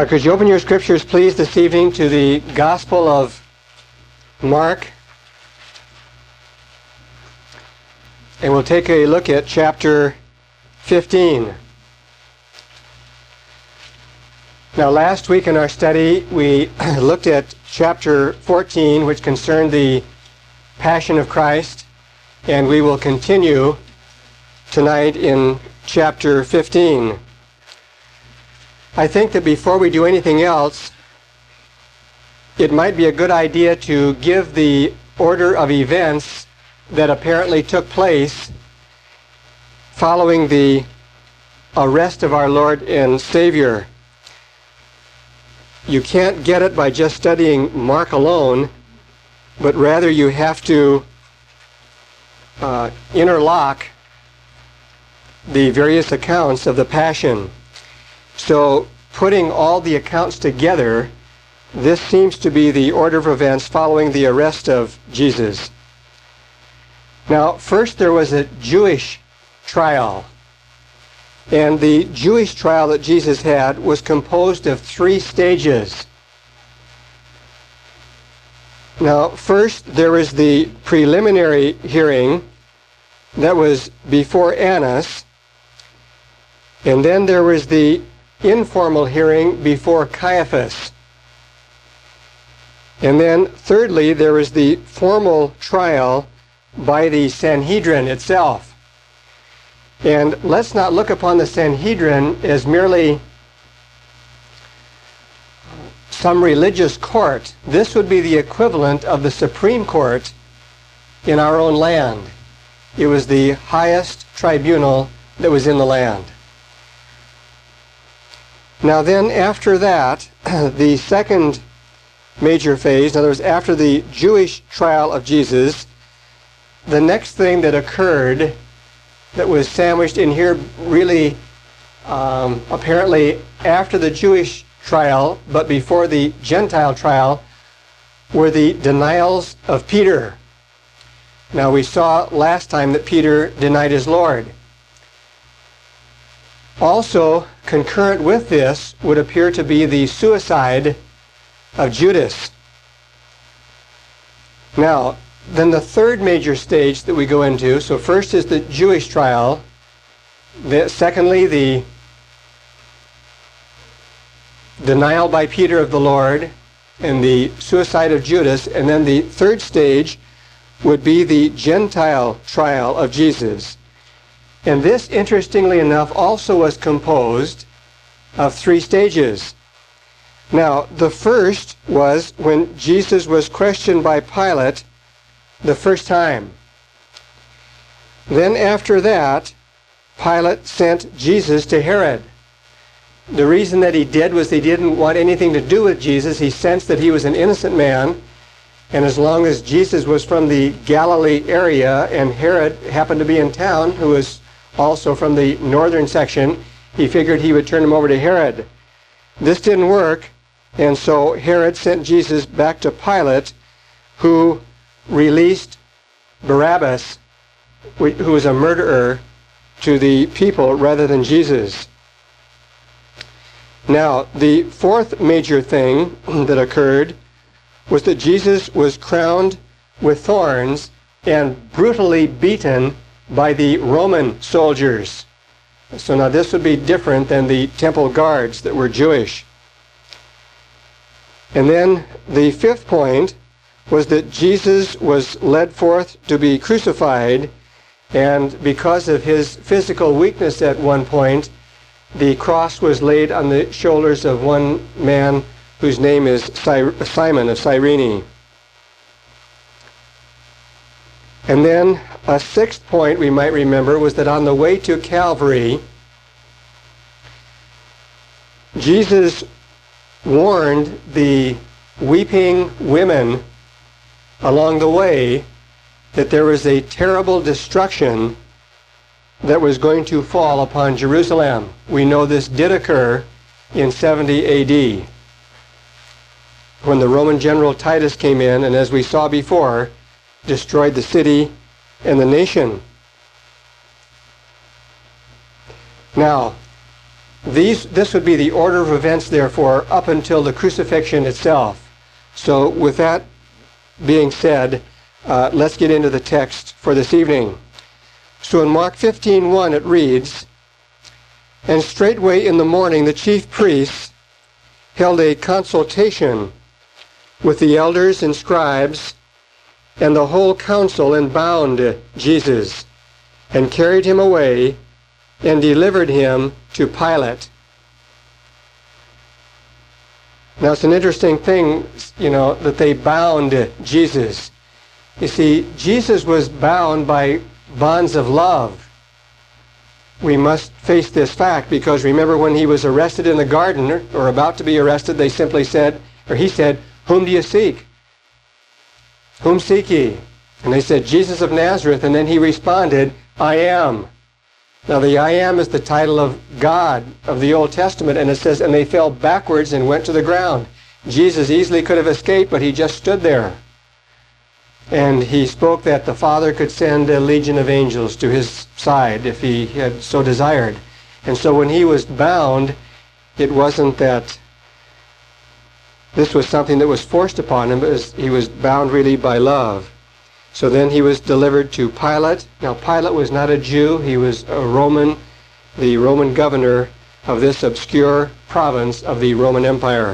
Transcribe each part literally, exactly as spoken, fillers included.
Uh, could you open your scriptures, please, this evening to the Gospel of Mark? And we'll take a look at chapter fifteen. Now, last week in our study, we looked at chapter fourteen, which concerned the Passion of Christ, and we will continue tonight in chapter fifteen. I think that before we do anything else, it might be a good idea to give the order of events that apparently took place following the arrest of our Lord and Savior. You can't get it by just studying Mark alone, but rather you have to uh, interlock the various accounts of the Passion. So, putting all the accounts together, this seems to be the order of events following the arrest of Jesus. Now, first there was a Jewish trial. And the Jewish trial that Jesus had was composed of three stages. Now, first there was the preliminary hearing that was before Annas. And then there was the informal hearing before Caiaphas. And then, thirdly, there was the formal trial by the Sanhedrin itself. And let's not look upon the Sanhedrin as merely some religious court. This would be the equivalent of the Supreme Court in our own land. It was the highest tribunal that was in the land. Now then, after that, the second major phase, in other words, after the Jewish trial of Jesus, the next thing that occurred that was sandwiched in here really um, apparently after the Jewish trial, but before the Gentile trial, were the denials of Peter. Now, we saw last time that Peter denied his Lord. Also, concurrent with this would appear to be the suicide of Judas. Now, then the third major stage that we go into, so first is the Jewish trial, the, secondly, the denial by Peter of the Lord, and the suicide of Judas, and then the third stage would be the Gentile trial of Jesus. And this, interestingly enough, also was composed of three stages. Now, the first was when Jesus was questioned by Pilate the first time. Then after that, Pilate sent Jesus to Herod. The reason that he did was he didn't want anything to do with Jesus. He sensed that he was an innocent man, and as long as Jesus was from the Galilee area and Herod happened to be in town, who was also from the northern section, he figured he would turn him over to Herod. This didn't work, and so Herod sent Jesus back to Pilate, who released Barabbas, who was a murderer, to the people rather than Jesus. Now, the fourth major thing that occurred was that Jesus was crowned with thorns and brutally beaten by the Roman soldiers. So now this would be different than the temple guards that were Jewish. And then the fifth point was that Jesus was led forth to be crucified, and because of his physical weakness at one point, the cross was laid on the shoulders of one man whose name is Simon of Cyrene. And then a sixth point we might remember was that on the way to Calvary, Jesus warned the weeping women along the way that there was a terrible destruction that was going to fall upon Jerusalem. We know this did occur in seventy A D when the Roman general Titus came in and, as we saw before, destroyed the city and the nation. Now, these, this would be the order of events, therefore, up until the crucifixion itself. So with that being said, uh, let's get into the text for this evening. So in Mark fifteen one it reads, "And straightway in the morning the chief priests held a consultation with the elders and scribes and the whole council, and bound Jesus, and carried him away, and delivered him to Pilate." Now it's an interesting thing, you know, that they bound Jesus. You see, Jesus was bound by bonds of love. We must face this fact, because remember when he was arrested in the garden, or about to be arrested, they simply said, or he said, "Whom do you seek? Whom seek ye?" And they said, "Jesus of Nazareth." And then he responded, "I am." Now the "I am" is the title of God of the Old Testament, and it says, "And they fell backwards and went to the ground." Jesus easily could have escaped, but he just stood there. And he spoke that the Father could send a legion of angels to his side if he had so desired. And so when he was bound, it wasn't that this was something that was forced upon him, but was, he was bound really by love. So then he was delivered to Pilate. Now Pilate was not a Jew, he was a Roman, the Roman governor of this obscure province of the Roman Empire.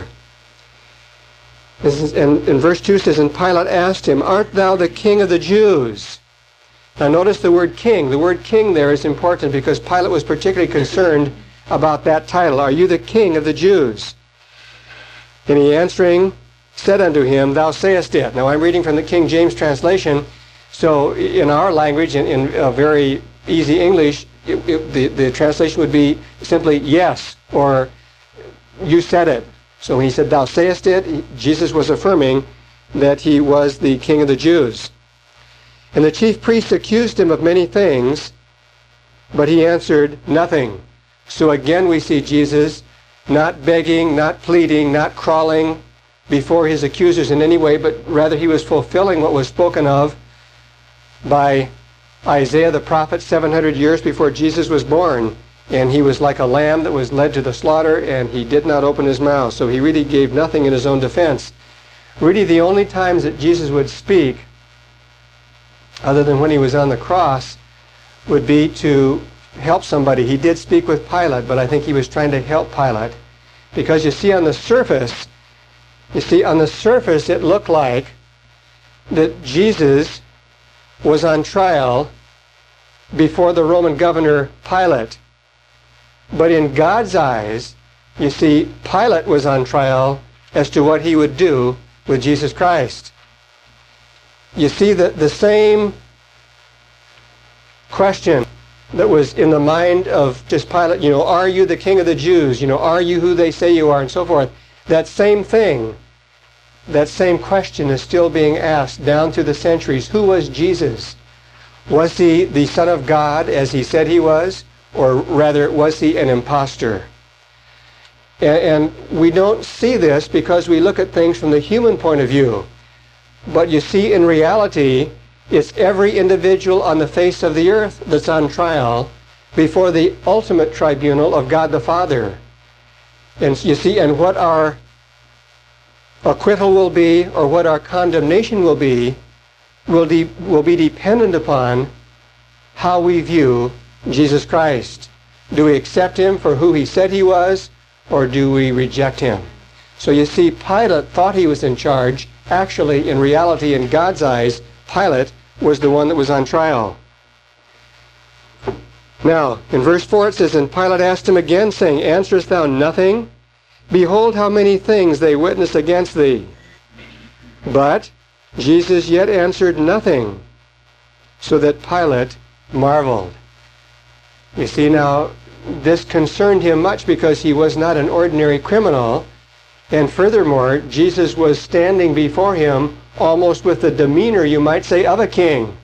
This is, and in verse two says, "And Pilate asked him, Art thou the king of the Jews?" Now notice the word king. The word king there is important because Pilate was particularly concerned about that title. "Are you the king of the Jews?" And he answering said unto him, "Thou sayest it." Now I'm reading from the King James translation, so in our language, in, in a very easy English, it, it, the, the translation would be simply "yes," or "you said it." So when he said, "Thou sayest it," he, Jesus was affirming that he was the King of the Jews. And the chief priests accused him of many things, but he answered nothing. So again we see Jesus not begging, not pleading, not crawling before his accusers in any way, but rather he was fulfilling what was spoken of by Isaiah the prophet seven hundred years before Jesus was born. And he was like a lamb that was led to the slaughter, and he did not open his mouth. So he really gave nothing in his own defense. Really the only times that Jesus would speak, other than when he was on the cross, would be to help somebody. He did speak with Pilate, but I think he was trying to help Pilate. Because you see on the surface, you see on the surface it looked like that Jesus was on trial before the Roman governor Pilate. But in God's eyes, you see, Pilate was on trial as to what he would do with Jesus Christ. You see that the same question that was in the mind of just Pilate, you know, "Are you the king of the Jews? You know, are you who they say you are?" and so forth. That same thing, that same question is still being asked down through the centuries. Who was Jesus? Was he the Son of God as he said he was? Or rather, was he an impostor? And, and we don't see this because we look at things from the human point of view. But you see, in reality, it's every individual on the face of the earth that's on trial before the ultimate tribunal of God the Father. And you see, and what our acquittal will be, or what our condemnation will be, will, de- will be dependent upon how we view Jesus Christ. Do we accept him for who he said he was, or do we reject him? So you see, Pilate thought he was in charge. Actually, in reality, in God's eyes, Pilate was the one that was on trial. Now, in verse four it says, "And Pilate asked him again, saying, Answerest thou nothing? Behold how many things they witness against thee. But Jesus yet answered nothing, so that Pilate marveled." You see, now, this concerned him much because he was not an ordinary criminal. And furthermore, Jesus was standing before him almost with the demeanor, you might say, of a king.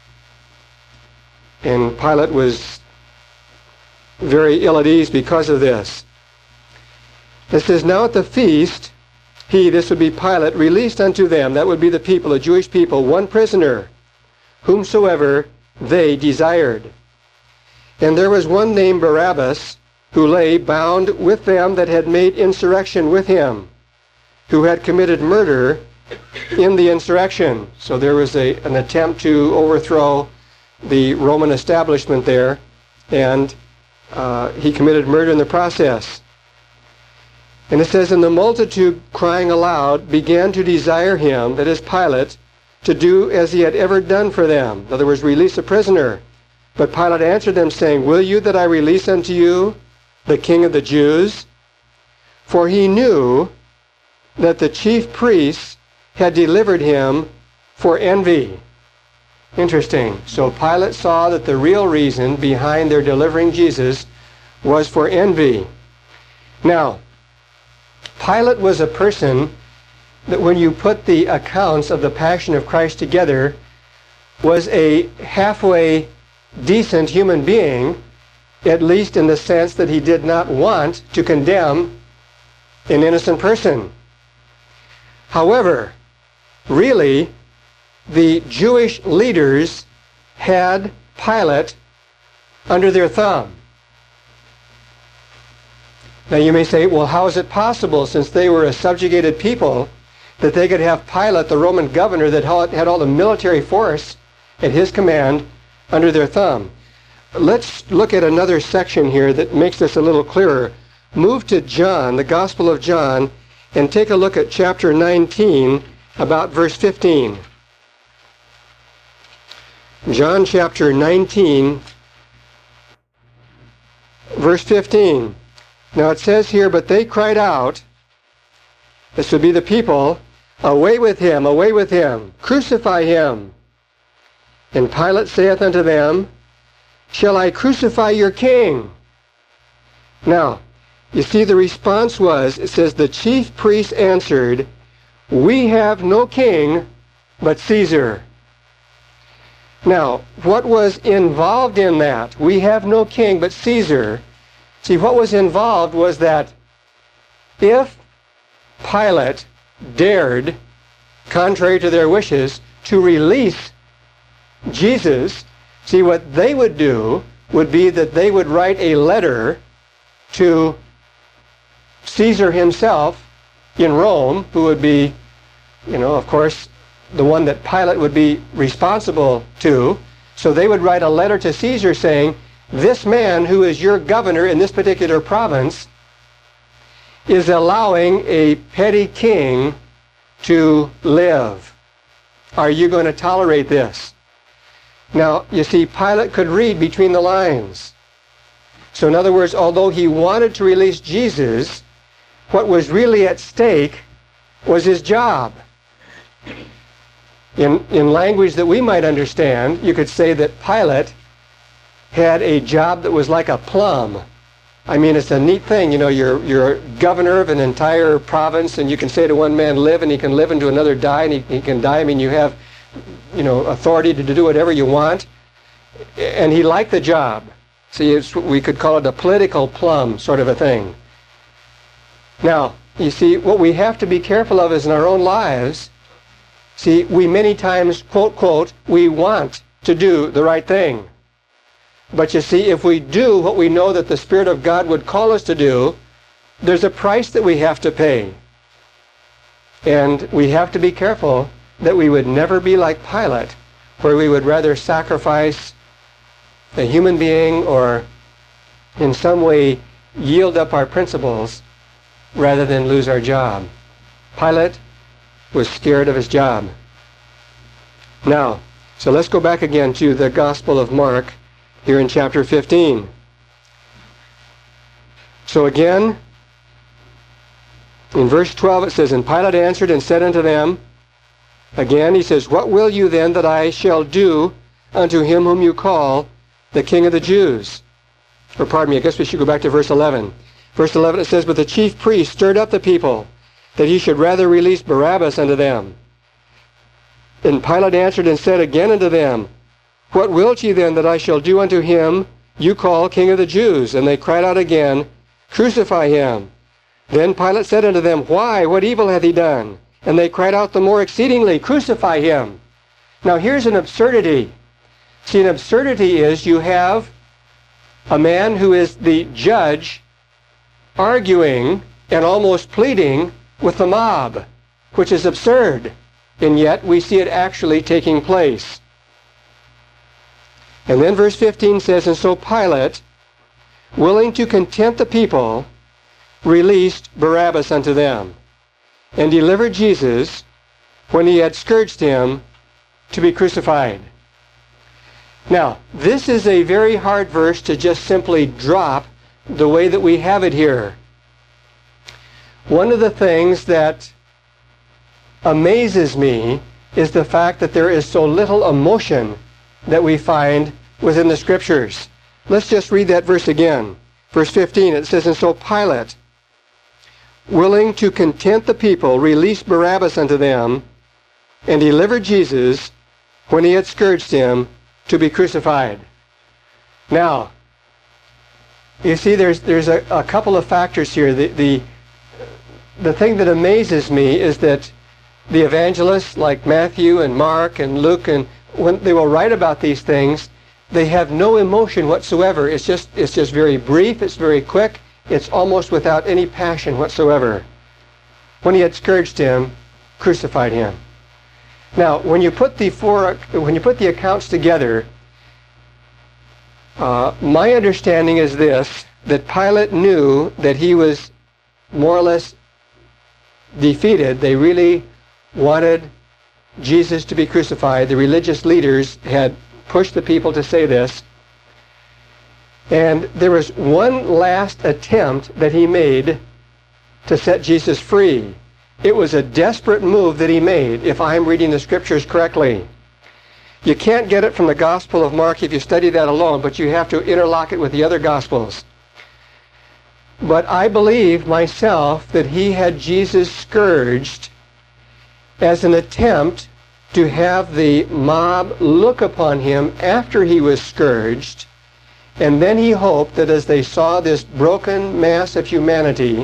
And Pilate was very ill at ease because of this. It says, "Now at the feast, he," this would be Pilate, "released unto them," that would be the people, the Jewish people, "one prisoner, whomsoever they desired. And there was one named Barabbas, who lay bound with them that had made insurrection with him, who had committed murder in the insurrection. So there was a, an attempt to overthrow the Roman establishment there, and uh, he committed murder in the process. And it says, and the multitude crying aloud began to desire him, that is Pilate, to do as he had ever done for them. In other words, release a prisoner. But Pilate answered them, saying, will you that I release unto you the King of the Jews? For he knew that the chief priests had delivered him for envy. Interesting. So Pilate saw that the real reason behind their delivering Jesus was for envy. Now, Pilate was a person that when you put the accounts of the Passion of Christ together, was a halfway decent human being, at least in the sense that he did not want to condemn an innocent person. However, really, the Jewish leaders had Pilate under their thumb. Now you may say, well, how is it possible, since they were a subjugated people, that they could have Pilate, the Roman governor that had all the military force at his command, under their thumb? Let's look at another section here that makes this a little clearer. Move to John, the Gospel of John, and take a look at chapter nineteen, about verse fifteen. John chapter nineteen, verse fifteen. Now it says here, but they cried out, this would be the people, away with him, away with him, crucify him. And Pilate saith unto them, shall I crucify your king? Now, you see the response was, it says, the chief priests answered, we have no king but Caesar. Now, what was involved in that? We have no king but Caesar. See, what was involved was that if Pilate dared, contrary to their wishes, to release Jesus, see, what they would do would be that they would write a letter to Caesar himself in Rome, who would be, you know, of course, the one that Pilate would be responsible to. So they would write a letter to Caesar saying, this man who is your governor in this particular province is allowing a petty king to live. Are you going to tolerate this? Now, you see, Pilate could read between the lines. So in other words, although he wanted to release Jesus, what was really at stake was his job. In, in language that we might understand, you could say that Pilate had a job that was like a plum. I mean, it's a neat thing, you know, you're, you're governor of an entire province, and you can say to one man, live, and he can live, and to another, die, and he, he can die. I mean, you have, you know, authority to, to do whatever you want. And he liked the job. See, it's, we could call it a political plum sort of a thing. Now, you see, what we have to be careful of is in our own lives, see, we many times, quote, quote, we want to do the right thing. But you see, if we do what we know that the Spirit of God would call us to do, there's a price that we have to pay. And we have to be careful that we would never be like Pilate, where we would rather sacrifice a human being or in some way yield up our principles rather than lose our job. Pilate was scared of his job. Now, so let's go back again to the Gospel of Mark, here in chapter fifteen. So again, in verse twelve it says, and Pilate answered and said unto them, again he says, what will you then that I shall do unto him whom you call the King of the Jews? Or pardon me, I guess we should go back to verse eleven. Verse eleven it says, but the chief priest stirred up the people, that he should rather release Barabbas unto them. And Pilate answered and said again unto them, what wilt ye then that I shall do unto him you call King of the Jews? And they cried out again, crucify him. Then Pilate said unto them, why? What evil hath he done? And they cried out the more exceedingly, crucify him. Now here's an absurdity. See, an absurdity is you have A man who is the judge arguing and almost pleading with the mob, which is absurd, and yet we see it actually taking place. And then verse fifteen says, "And so Pilate, willing to content the people, released Barabbas unto them, and delivered Jesus, when he had scourged him, to be crucified." Now, this is a very hard verse to just simply drop the way that we have it here. One of the things that amazes me is the fact that there is so little emotion that we find within the Scriptures. Let's just read that verse again. Verse fifteen, it says, "And so Pilate, willing to content the people, released Barabbas unto them, and delivered Jesus, when he had scourged him, to be crucified." Now, you see, there's there's a, a couple of factors here. The, the the thing that amazes me is that the evangelists like Matthew and Mark and Luke, and when they will write about these things, they have no emotion whatsoever. It's just it's just very brief. It's very quick. It's almost without any passion whatsoever. When he had scourged him, crucified him. Now, when you put the four, when you put the accounts together, uh, my understanding is this: that Pilate knew that he was more or less defeated. They really wanted Jesus to be crucified. The religious leaders had pushed the people to say this. And there was one last attempt that he made to set Jesus free. It was a desperate move that he made, if I'm reading the Scriptures correctly. You can't get it from the Gospel of Mark if you study that alone, but you have to interlock it with the other Gospels. But I believe myself that he had Jesus scourged as an attempt to have the mob look upon him after he was scourged, and then he hoped that as they saw this broken mass of humanity,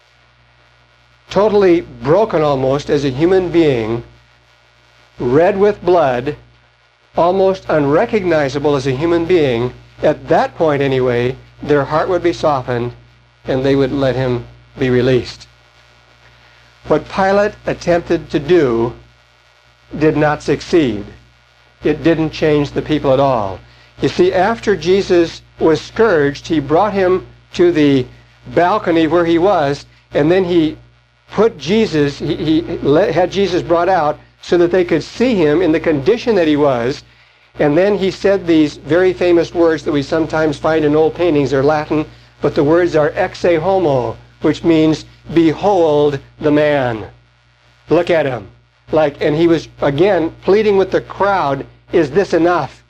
totally broken almost as a human being, red with blood, almost unrecognizable as a human being, at that point anyway, their heart would be softened and they would let him be released. What Pilate attempted to do did not succeed. It didn't change the people at all. You see, after Jesus was scourged, he brought him to the balcony where he was, and then he put Jesus, he, he let, had Jesus brought out so that they could see him in the condition that he was, and then he said these very famous words that we sometimes find in old paintings. They're Latin, but the words are exe homo, which means, behold the man. Look at him. Like, and he was, again, pleading with the crowd, is this enough?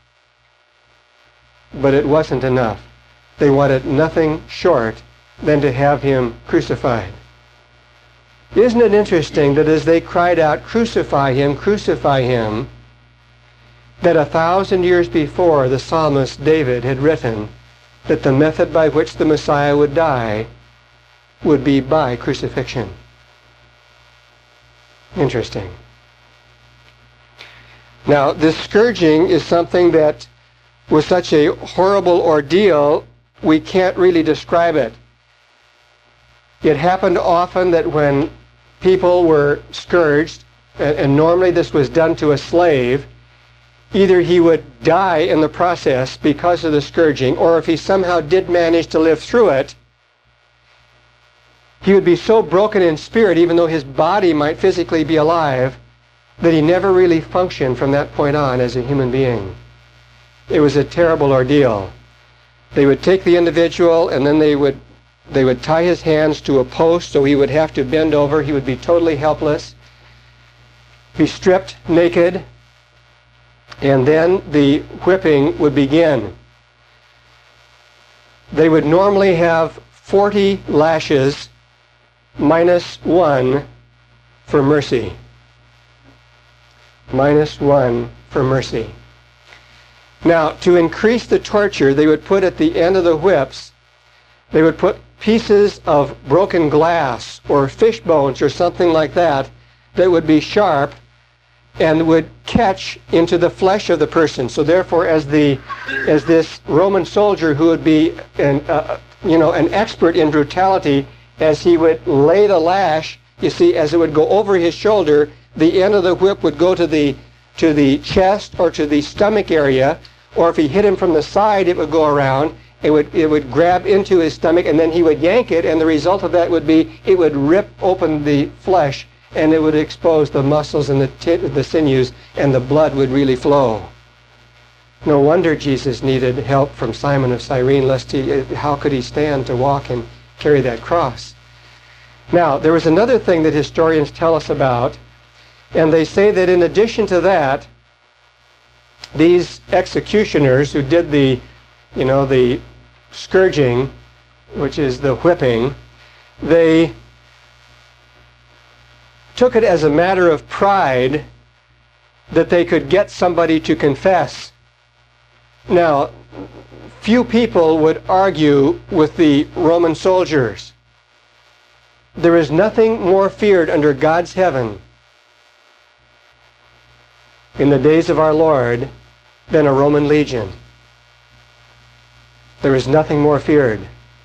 But it wasn't enough. They wanted nothing short than to have him crucified. Isn't it interesting that as they cried out, crucify him, crucify him, that a thousand years before the psalmist David had written that the method by which the Messiah would die would be by crucifixion. Interesting. Now, this scourging is something that was such a horrible ordeal, we can't really describe it. It happened often that when people were scourged, and, and normally this was done to a slave, either he would die in the process because of the scourging, or if he somehow did manage to live through it, he would be so broken in spirit, even though his body might physically be alive, that he never really functioned from that point on as a human being. It was a terrible ordeal. They would take the individual and then they would they would tie his hands to a post so he would have to bend over. He would be totally helpless, be stripped naked, and then the whipping would begin. They would normally have forty lashes minus one for mercy. Minus one for mercy. Now, to increase the torture, they would put at the end of the whips, they would put pieces of broken glass or fish bones or something like that that would be sharp, and would catch into the flesh of the person. So therefore, as the as this Roman soldier who would be an uh, you know an expert in brutality, as he would lay the lash, you see, as it would go over his shoulder, the end of the whip would go to the to the chest or to the stomach area, or if he hit him from the side, it would go around. It would it would grab into his stomach, and then he would yank it, and the result of that would be it would rip open the flesh, and it would expose the muscles and the t- the sinews, and the blood would really flow. No wonder Jesus needed help from Simon of Cyrene, lest he, how could he stand to walk and carry that cross? Now, there was another thing that historians tell us about, and they say that in addition to that, these executioners who did the, you know, the scourging, which is the whipping, they took it as a matter of pride that they could get somebody to confess. Now, few people would argue with the Roman soldiers. There is nothing more feared under God's heaven in the days of our Lord than a Roman legion. There is nothing more feared.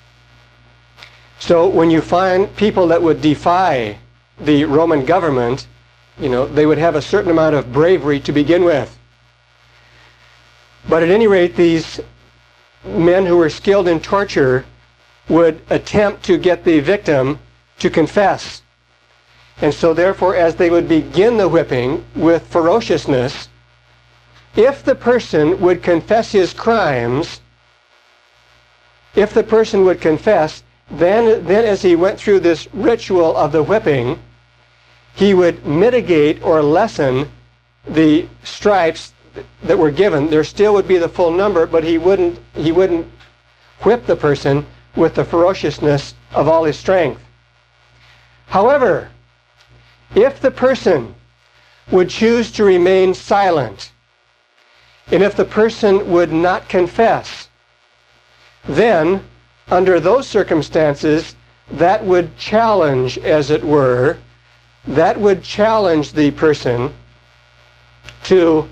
So when you find people that would defy the Roman government, you know, they would have a certain amount of bravery to begin with. But at any rate, these men who were skilled in torture would attempt to get the victim to confess. And so therefore, as they would begin the whipping with ferociousness, if the person would confess his crimes, if the person would confess, then, then as he went through this ritual of the whipping, he would mitigate or lessen the stripes that were given. There still would be the full number, but he wouldn't, he wouldn't whip the person with the ferociousness of all his strength. However, if the person would choose to remain silent, and if the person would not confess, then, under those circumstances, that would challenge, as it were, that would challenge the person to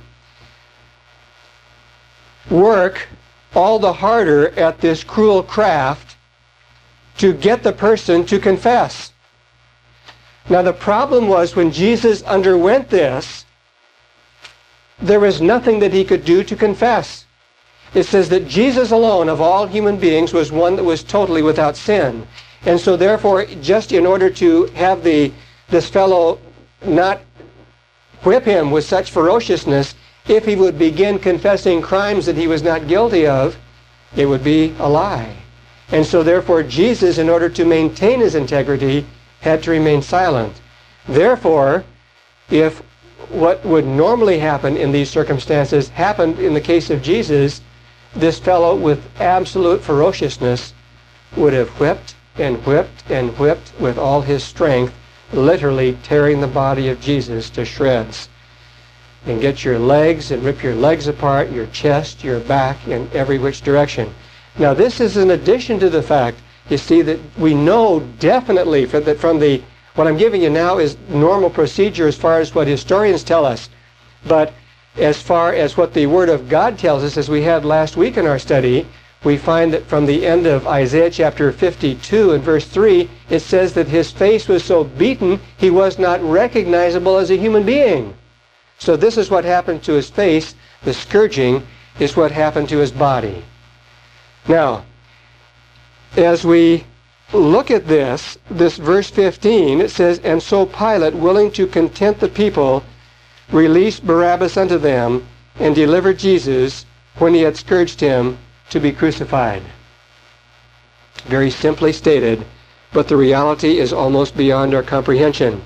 work all the harder at this cruel craft to get the person to confess. Now, the problem was when Jesus underwent this, there was nothing that he could do to confess. It says that Jesus alone of all human beings was one that was totally without sin. And so therefore, just in order to have the this fellow not whip him with such ferociousness, if he would begin confessing crimes that he was not guilty of, it would be a lie. And so therefore, Jesus, in order to maintain his integrity, had to remain silent. Therefore, if what would normally happen in these circumstances happened in the case of Jesus, this fellow with absolute ferociousness would have whipped and whipped and whipped with all his strength, literally tearing the body of Jesus to shreds. And get your legs and rip your legs apart, your chest, your back, in every which direction. Now this is in addition to the fact, you see, that we know definitely from the, from the, what I'm giving you now is normal procedure as far as what historians tell us. But as far as what the Word of God tells us, as we had last week in our study, we find that from the end of Isaiah chapter fifty-two and verse three, it says that his face was so beaten he was not recognizable as a human being. So this is what happened to his face. The scourging is what happened to his body. Now, as we look at this, this verse fifteen, it says, "And so Pilate, willing to content the people, released Barabbas unto them, and delivered Jesus, when he had scourged him, to be crucified." Very simply stated, but the reality is almost beyond our comprehension.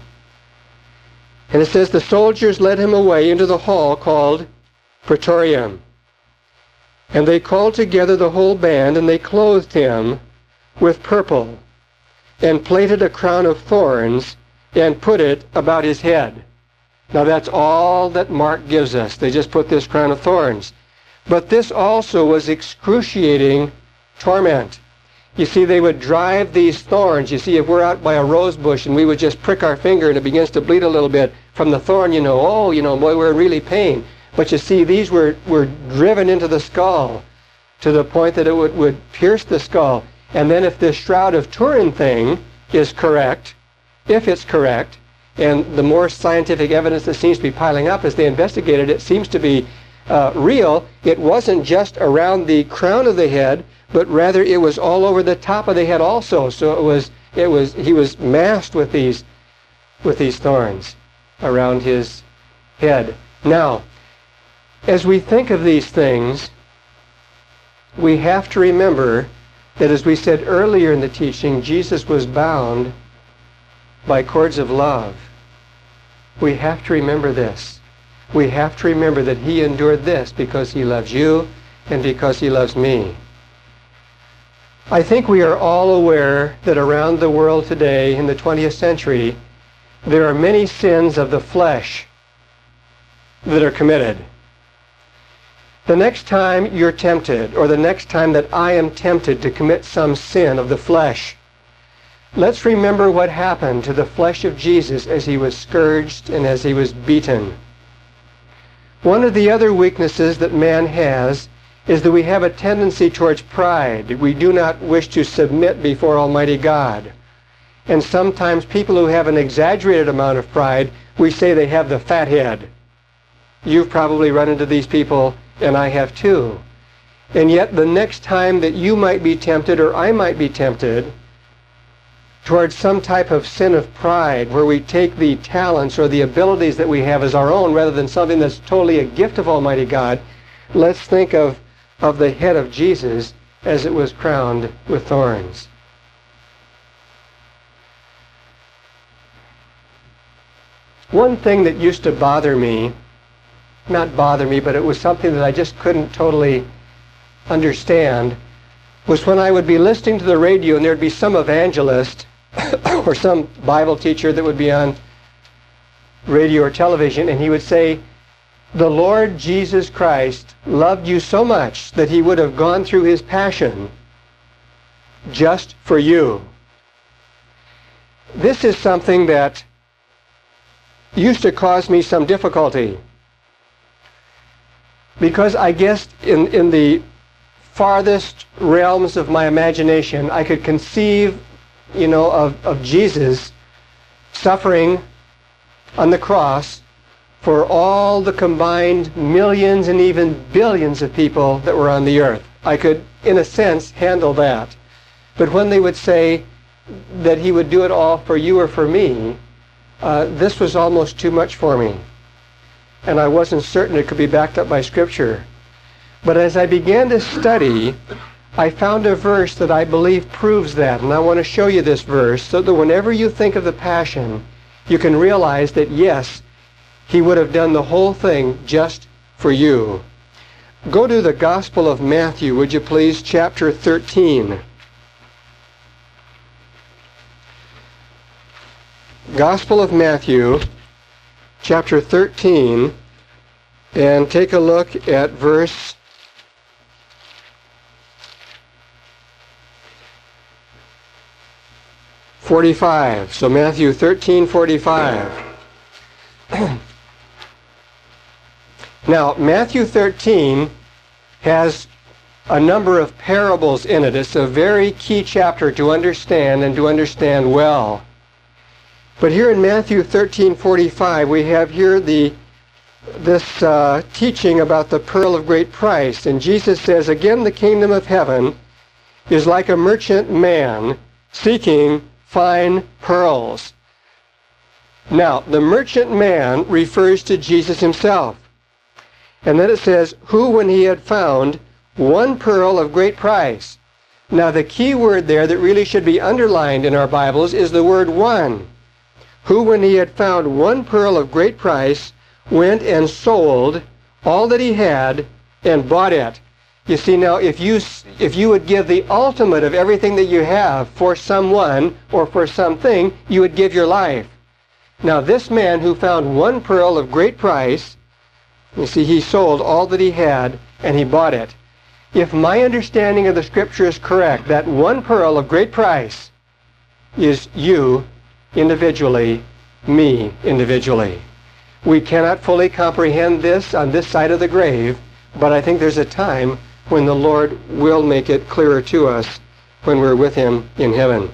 And it says, "The soldiers led him away into the hall called Praetorium. And they called together the whole band, and they clothed him with purple, and plaited a crown of thorns, and put it about his head." Now that's all that Mark gives us. They just put this crown of thorns. But this also was excruciating torment. You see, they would drive these thorns. You see, if we're out by a rose bush and we would just prick our finger and it begins to bleed a little bit from the thorn, you know, oh, you know, boy, we're in really pain. But you see, these were, were driven into the skull to the point that it would, would pierce the skull. And then if this Shroud of Turin thing is correct, if it's correct, and the more scientific evidence that seems to be piling up as they investigated it seems to be uh, real, it wasn't just around the crown of the head, but rather it was all over the top of the head also. So it was, it was, he was masked with these, with these thorns around his head. Now, as we think of these things, we have to remember that, as we said earlier in the teaching, Jesus was bound by cords of love. We have to remember this. We have to remember that he endured this because he loves you and because he loves me. I think we are all aware that around the world today, in the twentieth century, there are many sins of the flesh that are committed. The next time you're tempted, or the next time that I am tempted to commit some sin of the flesh, let's remember what happened to the flesh of Jesus as he was scourged and as he was beaten. One of the other weaknesses that man has is that we have a tendency towards pride. We do not wish to submit before Almighty God. And sometimes people who have an exaggerated amount of pride, we say they have the fat head. You've probably run into these people, and I have too. And yet the next time that you might be tempted, or I might be tempted, towards some type of sin of pride, where we take the talents or the abilities that we have as our own rather than something that's totally a gift of Almighty God, let's think of, of the head of Jesus as it was crowned with thorns. One thing that used to bother me, not bother me, but it was something that I just couldn't totally understand, was when I would be listening to the radio and there'd be some evangelist or some Bible teacher that would be on radio or television, and he would say, the Lord Jesus Christ loved you so much that he would have gone through his passion just for you. This is something that used to cause me some difficulty, because I guess in, in the farthest realms of my imagination, I could conceive, you know, of, of Jesus suffering on the cross for all the combined millions and even billions of people that were on the earth. I could, in a sense, handle that. But when they would say that he would do it all for you or for me, uh, this was almost too much for me. And I wasn't certain it could be backed up by Scripture. But as I began to study, I found a verse that I believe proves that. And I want to show you this verse so that whenever you think of the Passion, you can realize that, yes, he would have done the whole thing just for you. Go to the Gospel of Matthew, would you please, chapter thirteen. Gospel of Matthew, chapter thirteen, and take a look at verse forty-five. So Matthew thirteen forty-five. Now, Matthew thirteen has a number of parables in it. It's a very key chapter to understand and to understand well. But here in Matthew thirteen forty-five, we have here the this uh, teaching about the pearl of great price. And Jesus says, again, the kingdom of heaven is like a merchant man seeking fine pearls. Now, the merchant man refers to Jesus himself. And then it says, who, when he had found one pearl of great price. Now, the key word there that really should be underlined in our Bibles is the word one. Who, when he had found one pearl of great price, went and sold all that he had and bought it. You see, now, if you, if you would give the ultimate of everything that you have for someone or for something, you would give your life. Now, this man who found one pearl of great price, you see, he sold all that he had and he bought it. if my understanding of the Scripture is correct, that one pearl of great price is you individually, me individually. We cannot fully comprehend this on this side of the grave, but I think there's a time when the Lord will make it clearer to us when we're with Him in heaven.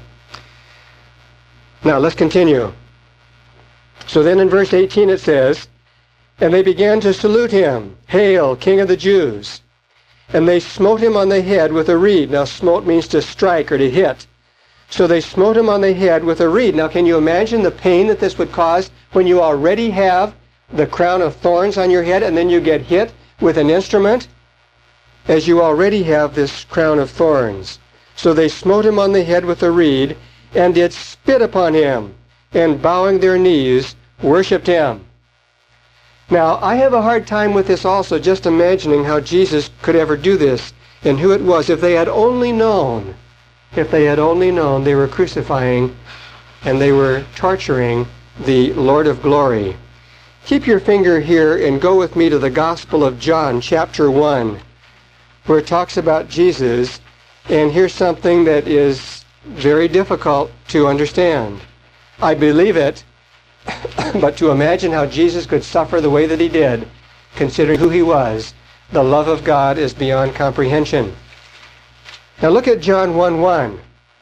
Now, let's continue. So then in verse eighteen it says, "And they began to salute him, 'Hail, King of the Jews!' And they smote him on the head with a reed." Now, smote means to strike or to hit. So they smote him on the head with a reed. Now, can you imagine the pain that this would cause when you already have the crown of thorns on your head and then you get hit with an instrument? As you already have this crown of thorns. So they smote him on the head with a reed, and did spit upon him, and bowing their knees, worshipped him. Now, I have a hard time with this also, just imagining how Jesus could ever do this, and who it was. If they had only known, if they had only known they were crucifying and they were torturing the Lord of glory. Keep your finger here and go with me to the Gospel of John, chapter one, where it talks about Jesus, and here's something that is very difficult to understand. I believe it, but to imagine how Jesus could suffer the way that he did, considering who he was, the love of God is beyond comprehension. Now look at John one one.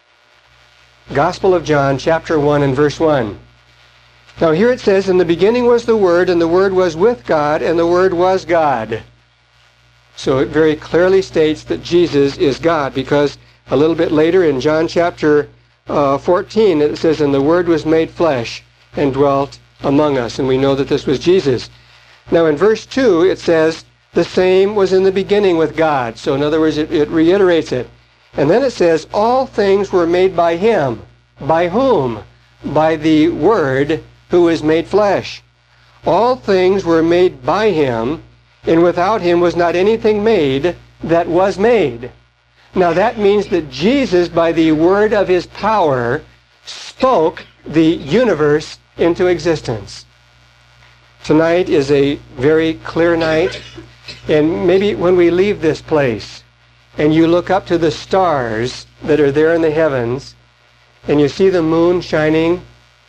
Gospel of John, chapter one and verse one. Now here it says, "In the beginning was the Word, and the Word was with God, and the Word was God." So it very clearly states that Jesus is God, because a little bit later in John chapter uh, fourteen, it says, "And the Word was made flesh and dwelt among us." And we know that this was Jesus. Now in verse two, it says, "The same was in the beginning with God." So in other words, it, it reiterates it. And then it says, "All things were made by him." By whom? By the Word who is made flesh. All things were made by him, and without him was not anything made that was made. Now that means that Jesus, by the word of his power, spoke the universe into existence. Tonight is a very clear night, and maybe when we leave this place and you look up to the stars that are there in the heavens and you see the moon shining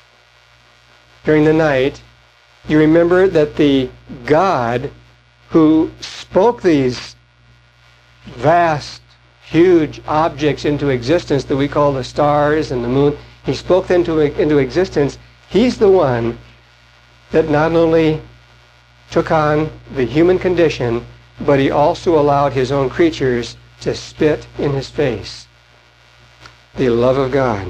during the night, you remember that the God who spoke these vast, huge objects into existence that we call the stars and the moon, he spoke them into, into existence. He's the one that not only took on the human condition, but he also allowed his own creatures to spit in his face. The love of God.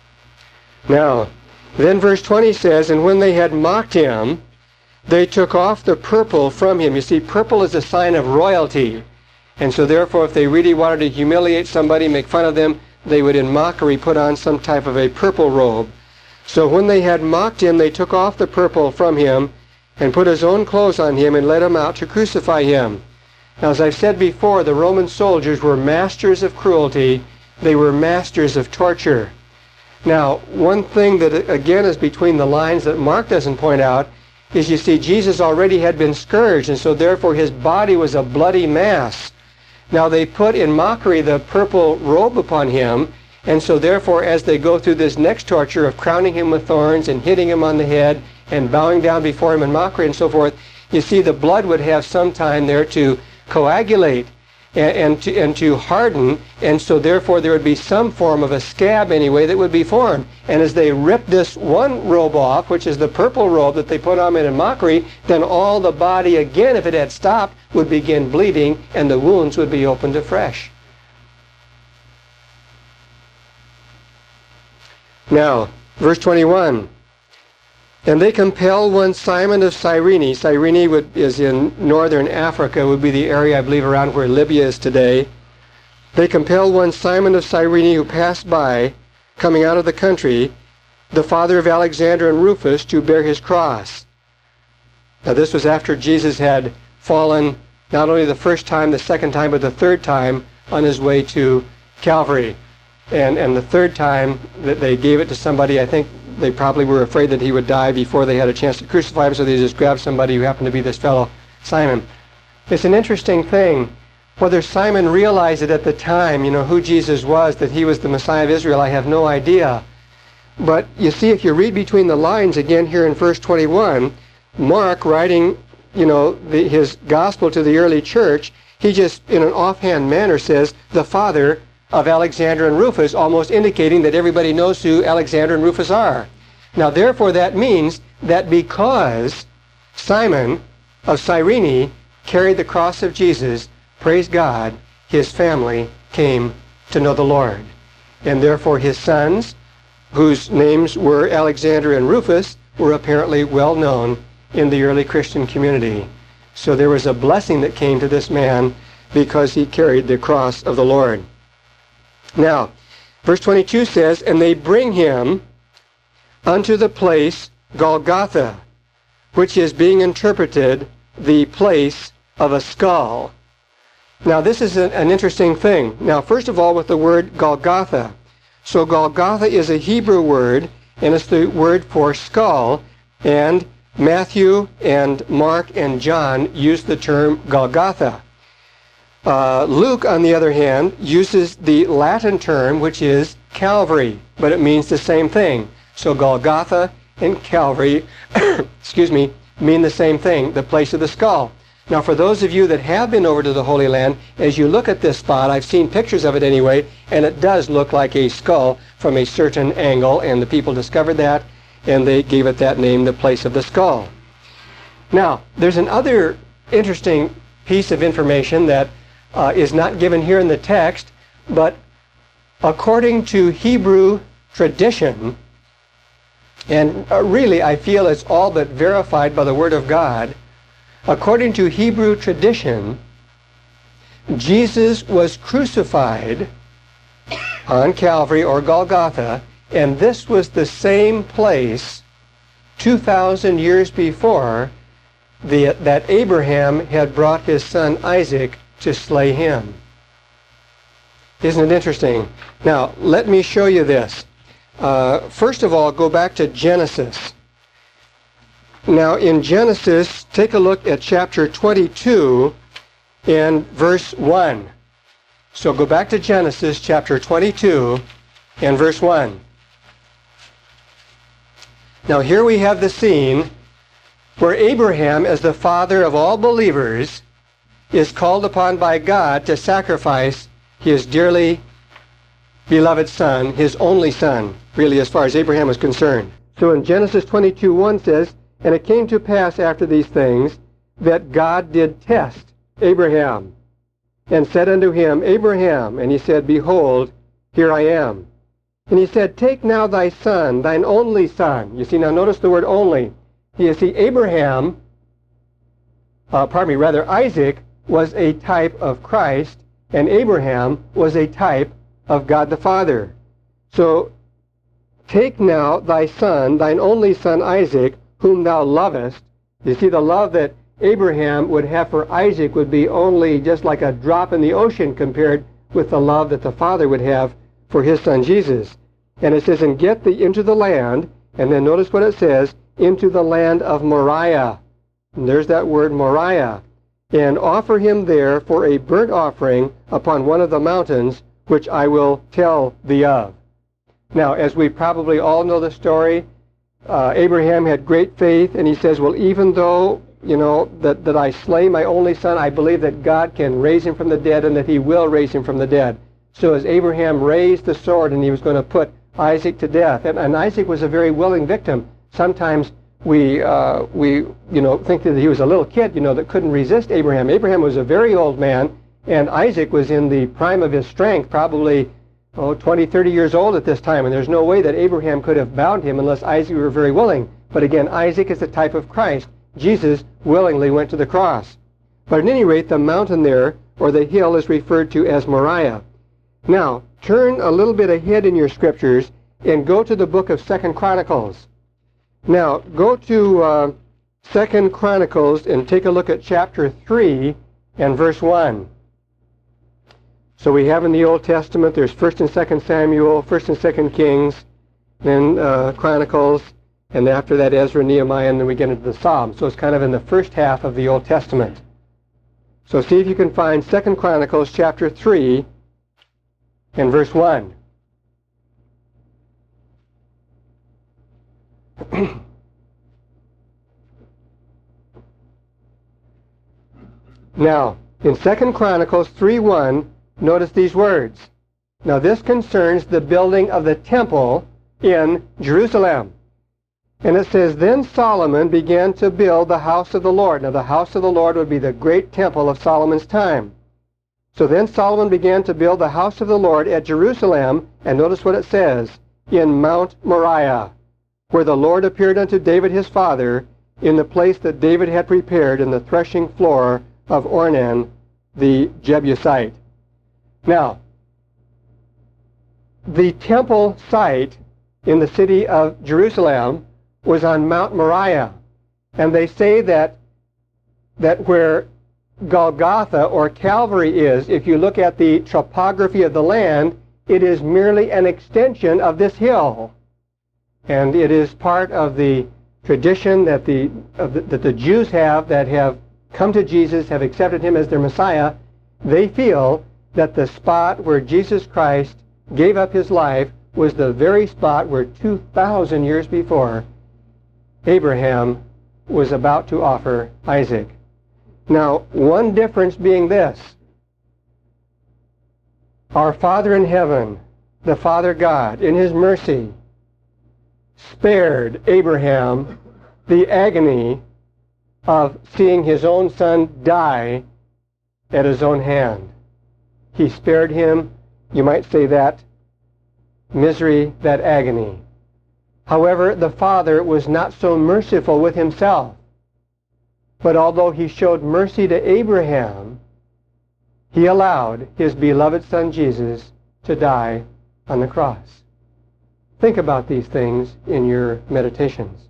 Now, then verse twenty says, "And when they had mocked him, they took off the purple from him." You see, purple is a sign of royalty. And so therefore, if they really wanted to humiliate somebody, make fun of them, they would in mockery put on some type of a purple robe. "So when they had mocked him, they took off the purple from him and put his own clothes on him and led him out to crucify him." Now, as I've said before, the Roman soldiers were masters of cruelty. They were masters of torture. Now, one thing that, again, is between the lines that Mark doesn't point out is, you see, Jesus already had been scourged, and so therefore his body was a bloody mass. Now, they put in mockery the purple robe upon him, and so therefore, as they go through this next torture of crowning him with thorns and hitting him on the head and bowing down before him in mockery and so forth, you see, the blood would have some time there to coagulate and, and, to, and to harden, and so therefore there would be some form of a scab anyway that would be formed. And as they ripped this one robe off, which is the purple robe that they put on him in mockery, then all the body again, if it had stopped, would begin bleeding, and the wounds would be opened afresh. Now, verse twenty-one. "And they compelled one Simon of Cyrene." Cyrene would, is in northern Africa, would be the area, I believe, around where Libya is today. "They compelled one Simon of Cyrene who passed by, coming out of the country, the father of Alexander and Rufus, to bear his cross." Now this was after Jesus had fallen not only the first time, the second time, but the third time on his way to Calvary. And, and the third time that they gave it to somebody, I think they probably were afraid that he would die before they had a chance to crucify him, so they just grabbed somebody who happened to be this fellow Simon. It's an interesting thing Whether Simon realized it at the time, you know, who Jesus was, that he was the Messiah of Israel, I have no idea. But you see, if you read between the lines again here in verse twenty-one, Mark, writing, you know, the, his gospel to the early church, he just, in an offhand manner, says, the father of Alexander and Rufus, almost indicating that everybody knows who Alexander and Rufus are. Now, therefore, that means that because Simon of Cyrene carried the cross of Jesus, praise God, his family came to know the Lord. And therefore his sons, whose names were Alexander and Rufus, were apparently well known in the early Christian community. So there was a blessing that came to this man because he carried the cross of the Lord. Now, verse twenty-two says, and they bring him unto the place Golgotha, which is being interpreted the place of a skull. Now, this is an, an interesting thing. Now, first of all, with the word Golgotha. So Golgotha is a Hebrew word, and it's the word for skull, and Matthew and Mark and John use the term Golgotha. Uh, Luke, on the other hand, uses the Latin term, which is Calvary, but it means the same thing. So Golgotha and Calvary, excuse me, mean the same thing, the place of the skull. Now, for those of you that have been over to the Holy Land, as you look at this spot, I've seen pictures of it anyway, and it does look like a skull from a certain angle, and the people discovered that, and they gave it that name, the place of the skull. Now, there's another interesting piece of information that uh, is not given here in the text, but according to Hebrew tradition, and uh, really I feel it's all but verified by the Word of God, according to Hebrew tradition, Jesus was crucified on Calvary or Golgotha, and this was the same place two thousand years before the, that Abraham had brought his son Isaac to slay him. Isn't it interesting? Now, let me show you this. Uh, first of all, go back to Genesis. Now, in Genesis, take a look at chapter twenty-two and verse one. So go back to Genesis chapter twenty-two and verse one. Now, here we have the scene where Abraham, as the father of all believers, is called upon by God to sacrifice his dearly beloved son, his only son, really, as far as Abraham is concerned. So in Genesis twenty-two one says, and it came to pass after these things that God did test Abraham, and said unto him, Abraham, and he said, Behold, here I am. And he said, Take now thy son, thine only son. You see, now notice the word only. You see, Abraham, uh, pardon me, rather Isaac, was a type of Christ, and Abraham was a type of God the Father. So, take now thy son, thine only son Isaac, whom thou lovest. You see, the love that Abraham would have for Isaac would be only just like a drop in the ocean compared with the love that the Father would have for his son Jesus. And it says, and get thee into the land, and then notice what it says, into the land of Moriah. And there's that word Moriah. And offer him there for a burnt offering upon one of the mountains, which I will tell thee of. Now, as we probably all know the story, uh, Abraham had great faith, and he says, well, even though, you know, that, that I slay my only son, I believe that God can raise him from the dead and that he will raise him from the dead. So as Abraham raised the sword and he was going to put Isaac to death, and, and Isaac was a very willing victim. Sometimes we, uh, we, you know, think that he was a little kid, you know, that couldn't resist Abraham. Abraham was a very old man, and Isaac was in the prime of his strength, probably oh, twenty, thirty years old at this time, and there's no way that Abraham could have bound him unless Isaac were very willing. But again, Isaac is the type of Christ. Jesus willingly went to the cross. But at any rate, the mountain there, or the hill, is referred to as Moriah. Now, turn a little bit ahead in your scriptures and go to the book of Second Chronicles. Now, go to uh, Second Chronicles and take a look at chapter three and verse one. So we have in the Old Testament, there's First and Second Samuel, First and Second Kings, then uh, Chronicles, and after that Ezra, Nehemiah, and then we get into the Psalms. So it's kind of in the first half of the Old Testament. So see if you can find Second Chronicles chapter three and verse one. Now, in Second Chronicles three one, notice these words. Now this concerns the building of the temple in Jerusalem. And it says, Then Solomon began to build the house of the Lord. Now the house of the Lord would be the great temple of Solomon's time. So then Solomon began to build the house of the Lord at Jerusalem, and notice what it says, in Mount Moriah, where the Lord appeared unto David his father, in the place that David had prepared in the threshing floor of Ornan the Jebusite. Now, the temple site in the city of Jerusalem was on Mount Moriah. And they say that, that where Golgotha or Calvary is, if you look at the topography of the land, it is merely an extension of this hill. And it is part of the tradition that the, of the, that the Jews have that have come to Jesus, have accepted him as their Messiah. They feel that the spot where Jesus Christ gave up his life was the very spot where two thousand years before Abraham was about to offer Isaac. Now, one difference being this. Our Father in heaven, the Father God, in his mercy, spared Abraham the agony of seeing his own son die at his own hand. He spared him, you might say, that misery, that agony. However, the Father was not so merciful with himself. But although he showed mercy to Abraham, he allowed his beloved son Jesus to die on the cross. Think about these things in your meditations.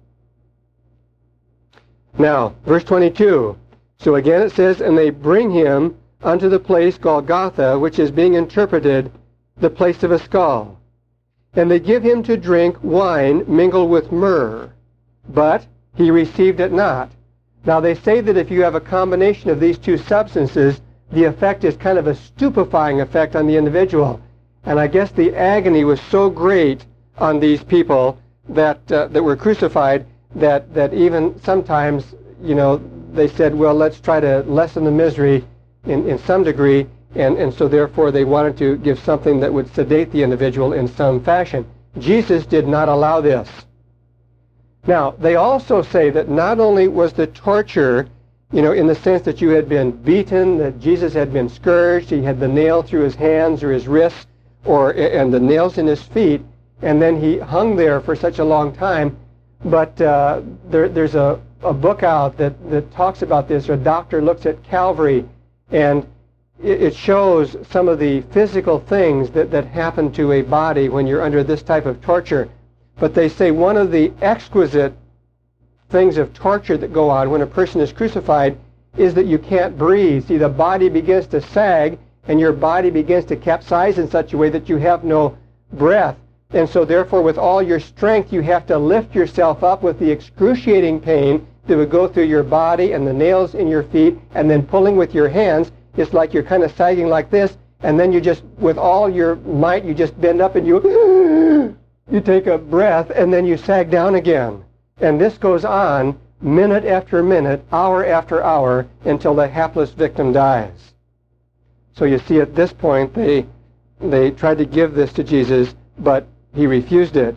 Now, verse twenty-two. So again it says, And they bring him unto the place Golgotha, which is being interpreted, the place of a skull. And they give him to drink wine mingled with myrrh, but he received it not. Now they say that if you have a combination of these two substances, the effect is kind of a stupefying effect on the individual. And I guess the agony was so great on these people that uh, that were crucified that, that even sometimes, you know, they said, well, let's try to lessen the misery in, in some degree. And, and so therefore they wanted to give something that would sedate the individual in some fashion. Jesus did not allow this. Now, they also say that not only was the torture, you know, in the sense that you had been beaten, that Jesus had been scourged, he had the nail through his hands or his wrists, or and the nails in his feet, and then he hung there for such a long time. But uh, there, there's a, a book out that, that talks about this, or a doctor looks at Calvary, and it shows some of the physical things that, that happen to a body when you're under this type of torture. But they say one of the exquisite things of torture that go on when a person is crucified is that you can't breathe. See, the body begins to sag, and your body begins to capsize in such a way that you have no breath. And so therefore, with all your strength, you have to lift yourself up with the excruciating pain that would go through your body and the nails in your feet, and then pulling with your hands. It's like you're kind of sagging like this, and then you just, with all your might, you just bend up and you, you take a breath, and then you sag down again. And this goes on minute after minute, hour after hour, until the hapless victim dies. So you see, at this point, they, they tried to give this to Jesus, but he refused it.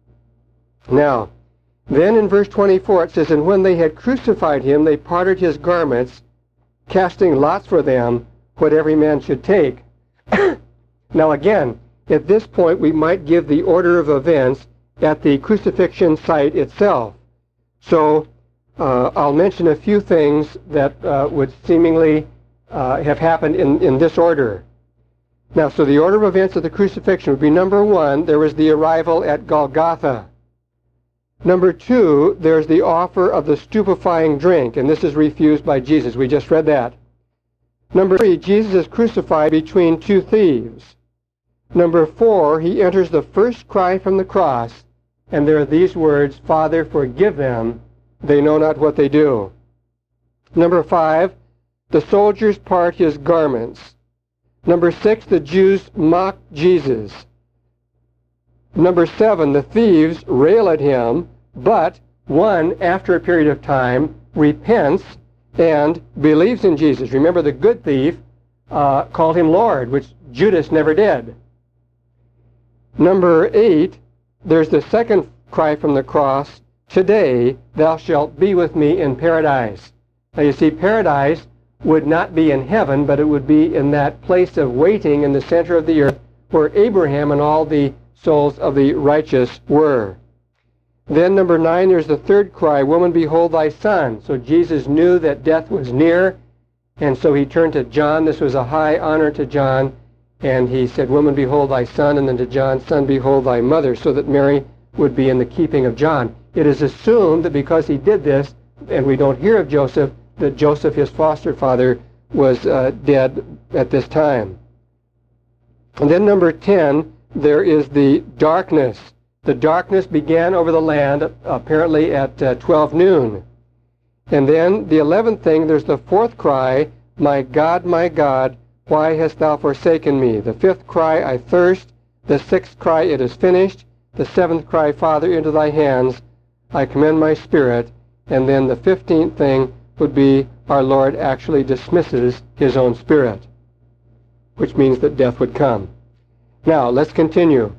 Now, then in verse twenty-four it says, And when they had crucified him, they parted his garments, casting lots for them what every man should take. Now again, at this point we might give the order of events at the crucifixion site itself. So uh, I'll mention a few things that uh, would seemingly uh, have happened in, in this order. Now, so the order of events of the crucifixion would be, number one, there was the arrival at Golgotha. Number two, there's the offer of the stupefying drink, and this is refused by Jesus. We just read that. Number three, Jesus is crucified between two thieves. Number four, he enters the first cry from the cross, and there are these words, Father, forgive them, they know not what they do. Number five, the soldiers part his garments. Number six, the Jews mock Jesus. Number seven, the thieves rail at him, but one, after a period of time, repents and believes in Jesus. Remember, the good thief uh, called him Lord, which Judas never did. Number eight, there's the second cry from the cross, today thou shalt be with me in paradise. Now you see, paradise would not be in heaven, but it would be in that place of waiting in the center of the earth where Abraham and all the souls of the righteous were. Then number nine, there's the third cry, woman, behold thy son. So Jesus knew that death was near, and so he turned to John. This was a high honor to John, and he said, woman, behold thy son, and then to John, son, behold thy mother, so that Mary would be in the keeping of John. It is assumed that because he did this, and we don't hear of Joseph, that Joseph, his foster father, was uh, dead at this time. And then number ten, there is the darkness. The darkness began over the land apparently at uh, twelve noon. And then the eleventh thing, there's the fourth cry, my God, my God, why hast thou forsaken me? The fifth cry, I thirst. The sixth cry, it is finished. The seventh cry, Father, into thy hands I commend my spirit. And then the fifteenth thing would be our Lord actually dismisses his own spirit, which means that death would come. Now, let's continue.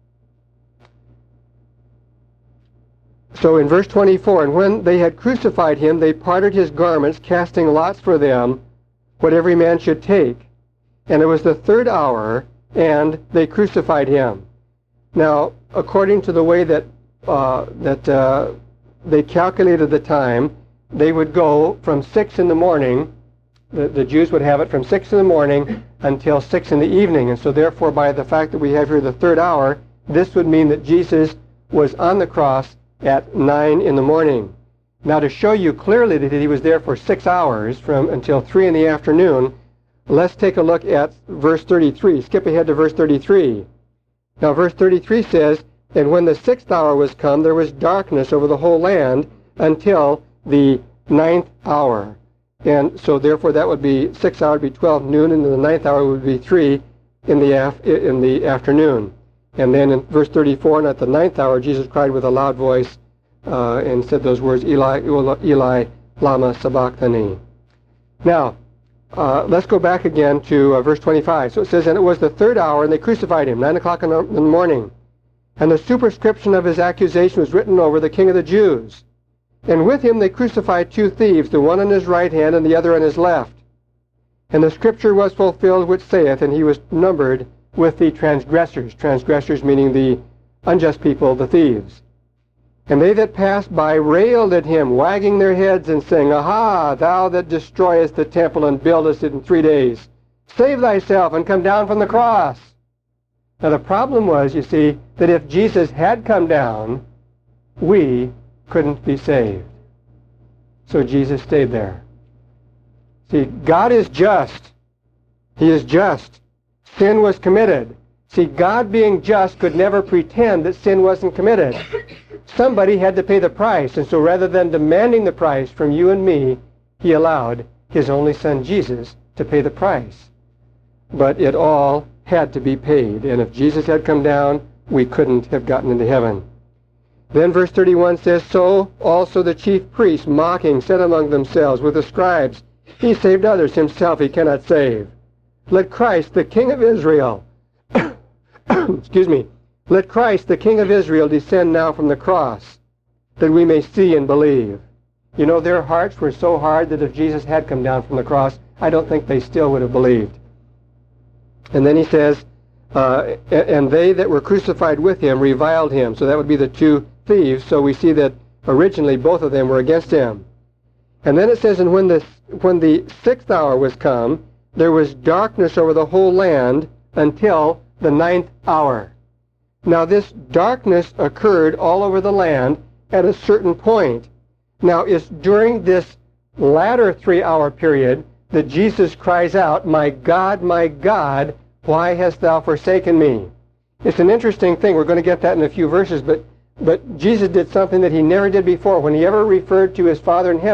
So in verse twenty-four, and when they had crucified him, they parted his garments, casting lots for them, what every man should take. And it was the third hour, and they crucified him. Now, according to the way that uh, that uh, they calculated the time, they would go from six in the morning, the, the Jews would have it from six in the morning until six in the evening. And so therefore, by the fact that we have here the third hour, this would mean that Jesus was on the cross at nine in the morning. Now, to show you clearly that he was there for six hours from until three in the afternoon, let's take a look at verse thirty-three. Skip ahead to verse thirty-three. Now, verse thirty-three says, and when the sixth hour was come, there was darkness over the whole land until the ninth hour. And so therefore that would be six hour would be twelve noon, and then the ninth hour would be three in the af in the afternoon. And then in verse thirty-four, and at the ninth hour Jesus cried with a loud voice uh, and said those words, Eli, Eli, lama sabachthani. Now, uh, let's go back again to uh, verse twenty-five. So it says, and it was the third hour, and they crucified him, nine o'clock in the morning. And the superscription of his accusation was written over the King of the Jews. And with him they crucified two thieves, the one on his right hand and the other on his left. And the scripture was fulfilled which saith, and he was numbered with the transgressors. Transgressors meaning the unjust people, the thieves. And they that passed by railed at him, wagging their heads and saying, Aha, thou that destroyest the temple and buildest it in three days, save thyself and come down from the cross. Now the problem was, you see, that if Jesus had come down, we couldn't be saved. So Jesus stayed there. See, God is just. He is just. Sin was committed. See, God being just could never pretend that sin wasn't committed. Somebody had to pay the price, and so rather than demanding the price from you and me, he allowed his only son Jesus to pay the price. But it all had to be paid, and if Jesus had come down, we couldn't have gotten into heaven. Then verse thirty-one says, so also the chief priests, mocking, said among themselves with the scribes, he saved others, himself he cannot save. Let Christ, the King of Israel, excuse me, let Christ, the King of Israel, descend now from the cross, that we may see and believe. You know, their hearts were so hard that if Jesus had come down from the cross, I don't think they still would have believed. And then he says, uh, and they that were crucified with him reviled him. So that would be the two thieves. So we see that originally both of them were against him. And then it says, and when the, when the sixth hour was come, there was darkness over the whole land until the ninth hour. Now this darkness occurred all over the land at a certain point. Now it's during this latter three-hour period that Jesus cries out, my God, my God, why hast thou forsaken me? It's an interesting thing. We're going to get that in a few verses, but, but Jesus did something that he never did before. When he ever referred to his Father in heaven,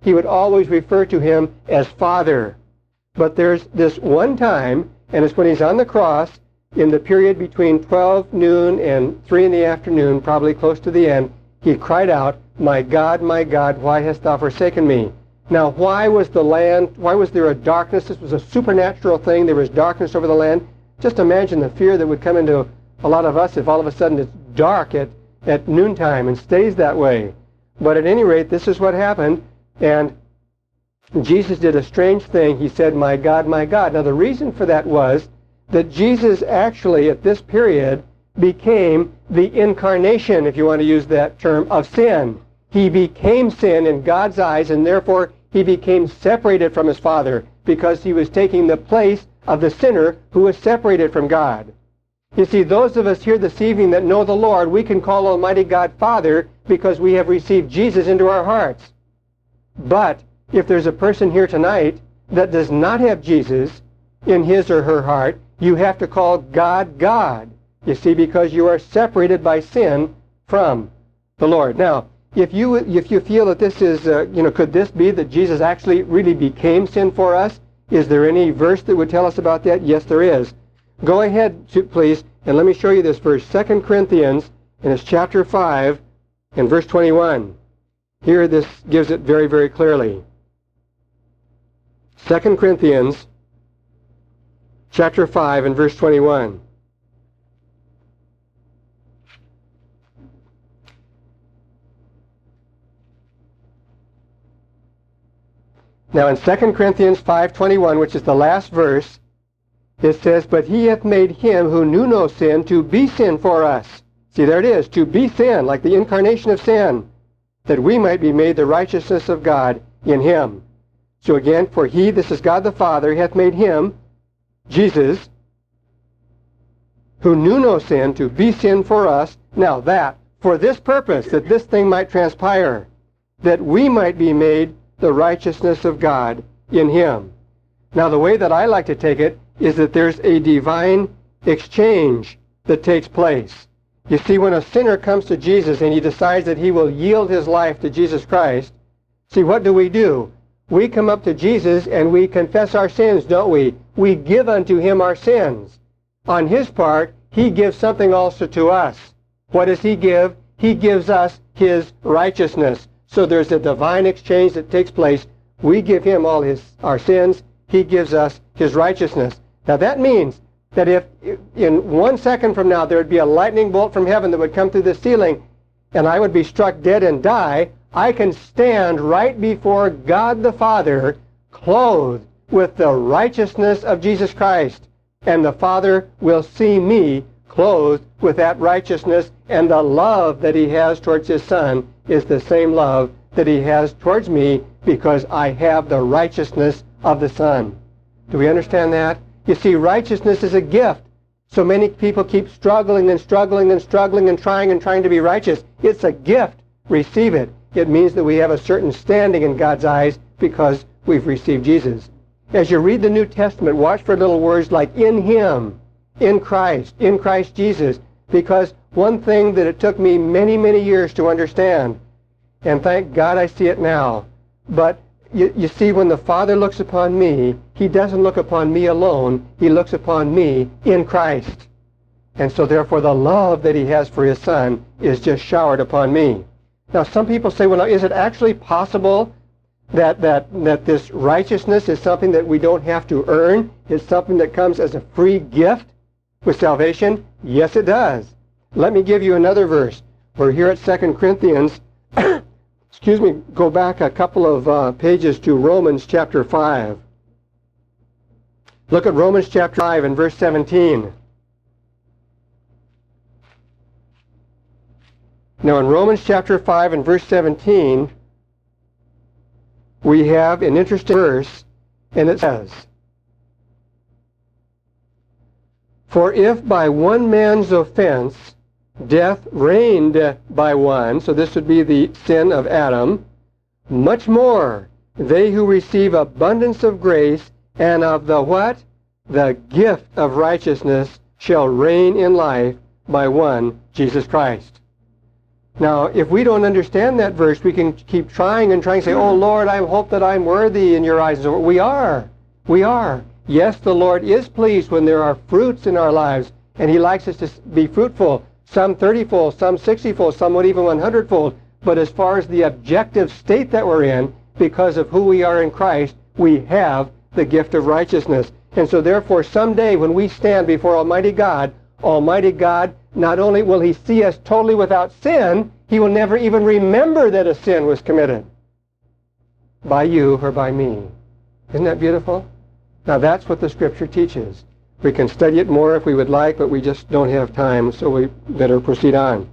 he would always refer to him as Father. But there's this one time, and it's when he's on the cross, in the period between twelve noon and three in the afternoon, probably close to the end, he cried out, "My God, my God, why hast thou forsaken me?" Now, why was the land, why was there a darkness? This was a supernatural thing. There was darkness over the land. Just imagine the fear that would come into a lot of us if all of a sudden it's dark at, at noontime and stays that way. But at any rate, this is what happened. And Jesus did a strange thing. He said, "My God, my God." Now, the reason for that was that Jesus actually, at this period, became the incarnation, if you want to use that term, of sin. He became sin in God's eyes, and therefore he became separated from his Father because he was taking the place of the sinner who was separated from God. You see, those of us here this evening that know the Lord, we can call Almighty God Father because we have received Jesus into our hearts. But if there's a person here tonight that does not have Jesus in his or her heart, you have to call God God. You see, because you are separated by sin from the Lord. Now, if you if you feel that this is, uh, you know, could this be that Jesus actually really became sin for us? Is there any verse that would tell us about that? Yes, there is. Go ahead, please, and let me show you this verse. Second Corinthians, and it's chapter five, and verse twenty-one. Here this gives it very, very clearly. Second Corinthians, chapter five, and verse twenty-one. Now in Second Corinthians five twenty-one, which is the last verse, it says, "But he hath made him who knew no sin to be sin for us." See, there it is, to be sin, like the incarnation of sin, that we might be made the righteousness of God in him. So again, for he, this is God the Father, hath made him, Jesus, who knew no sin, to be sin for us. Now that, for this purpose, that this thing might transpire, that we might be made the righteousness of God in him. Now the way that I like to take it is that there's a divine exchange that takes place. You see, when a sinner comes to Jesus and he decides that he will yield his life to Jesus Christ, see, what do we do? We come up to Jesus and we confess our sins, don't we? We give unto him our sins. On his part, he gives something also to us. What does he give? He gives us his righteousness. So there's a divine exchange that takes place. We give him all his our sins. He gives us his righteousness. Now that means that if in one second from now there would be a lightning bolt from heaven that would come through the ceiling and I would be struck dead and die, I can stand right before God the Father clothed with the righteousness of Jesus Christ. And the Father will see me clothed with that righteousness, and the love that he has towards his Son is the same love that he has towards me because I have the righteousness of the Son. Do we understand that? You see, righteousness is a gift. So many people keep struggling and struggling and struggling and trying and trying to be righteous. It's a gift. Receive it. It means that we have a certain standing in God's eyes because we've received Jesus. As you read the New Testament, watch for little words like in him, in Christ, in Christ Jesus, because one thing that it took me many, many years to understand, and thank God I see it now, but you, you see, when the Father looks upon me, he doesn't look upon me alone, he looks upon me in Christ. And so therefore the love that he has for his Son is just showered upon me. Now some people say, well, now, is it actually possible that, that, that this righteousness is something that we don't have to earn? It's something that comes as a free gift with salvation? Yes, it does. Let me give you another verse. We're here at Second Corinthians. Excuse me, go back a couple of uh, pages to Romans chapter five. Look at Romans chapter five and verse seventeen. Now in Romans chapter five and verse seventeen, we have an interesting verse, and it says, "For if by one man's offense death reigned by one," so this would be the sin of Adam, "much more they who receive abundance of grace and of the what? The gift of righteousness shall reign in life by one, Jesus Christ." Now, if we don't understand that verse, we can keep trying and trying to say, oh, Lord, I hope that I'm worthy in your eyes. We are. We are. Yes, the Lord is pleased when there are fruits in our lives, and he likes us to be fruitful, some thirty-fold, some sixty-fold, some would even one hundred-fold. But as far as the objective state that we're in, because of who we are in Christ, we have the gift of righteousness. And so therefore, someday when we stand before Almighty God, Almighty God, not only will he see us totally without sin, he will never even remember that a sin was committed by you or by me. Isn't that beautiful? Now that's what the Scripture teaches. We can study it more if we would like, but we just don't have time, so we better proceed on.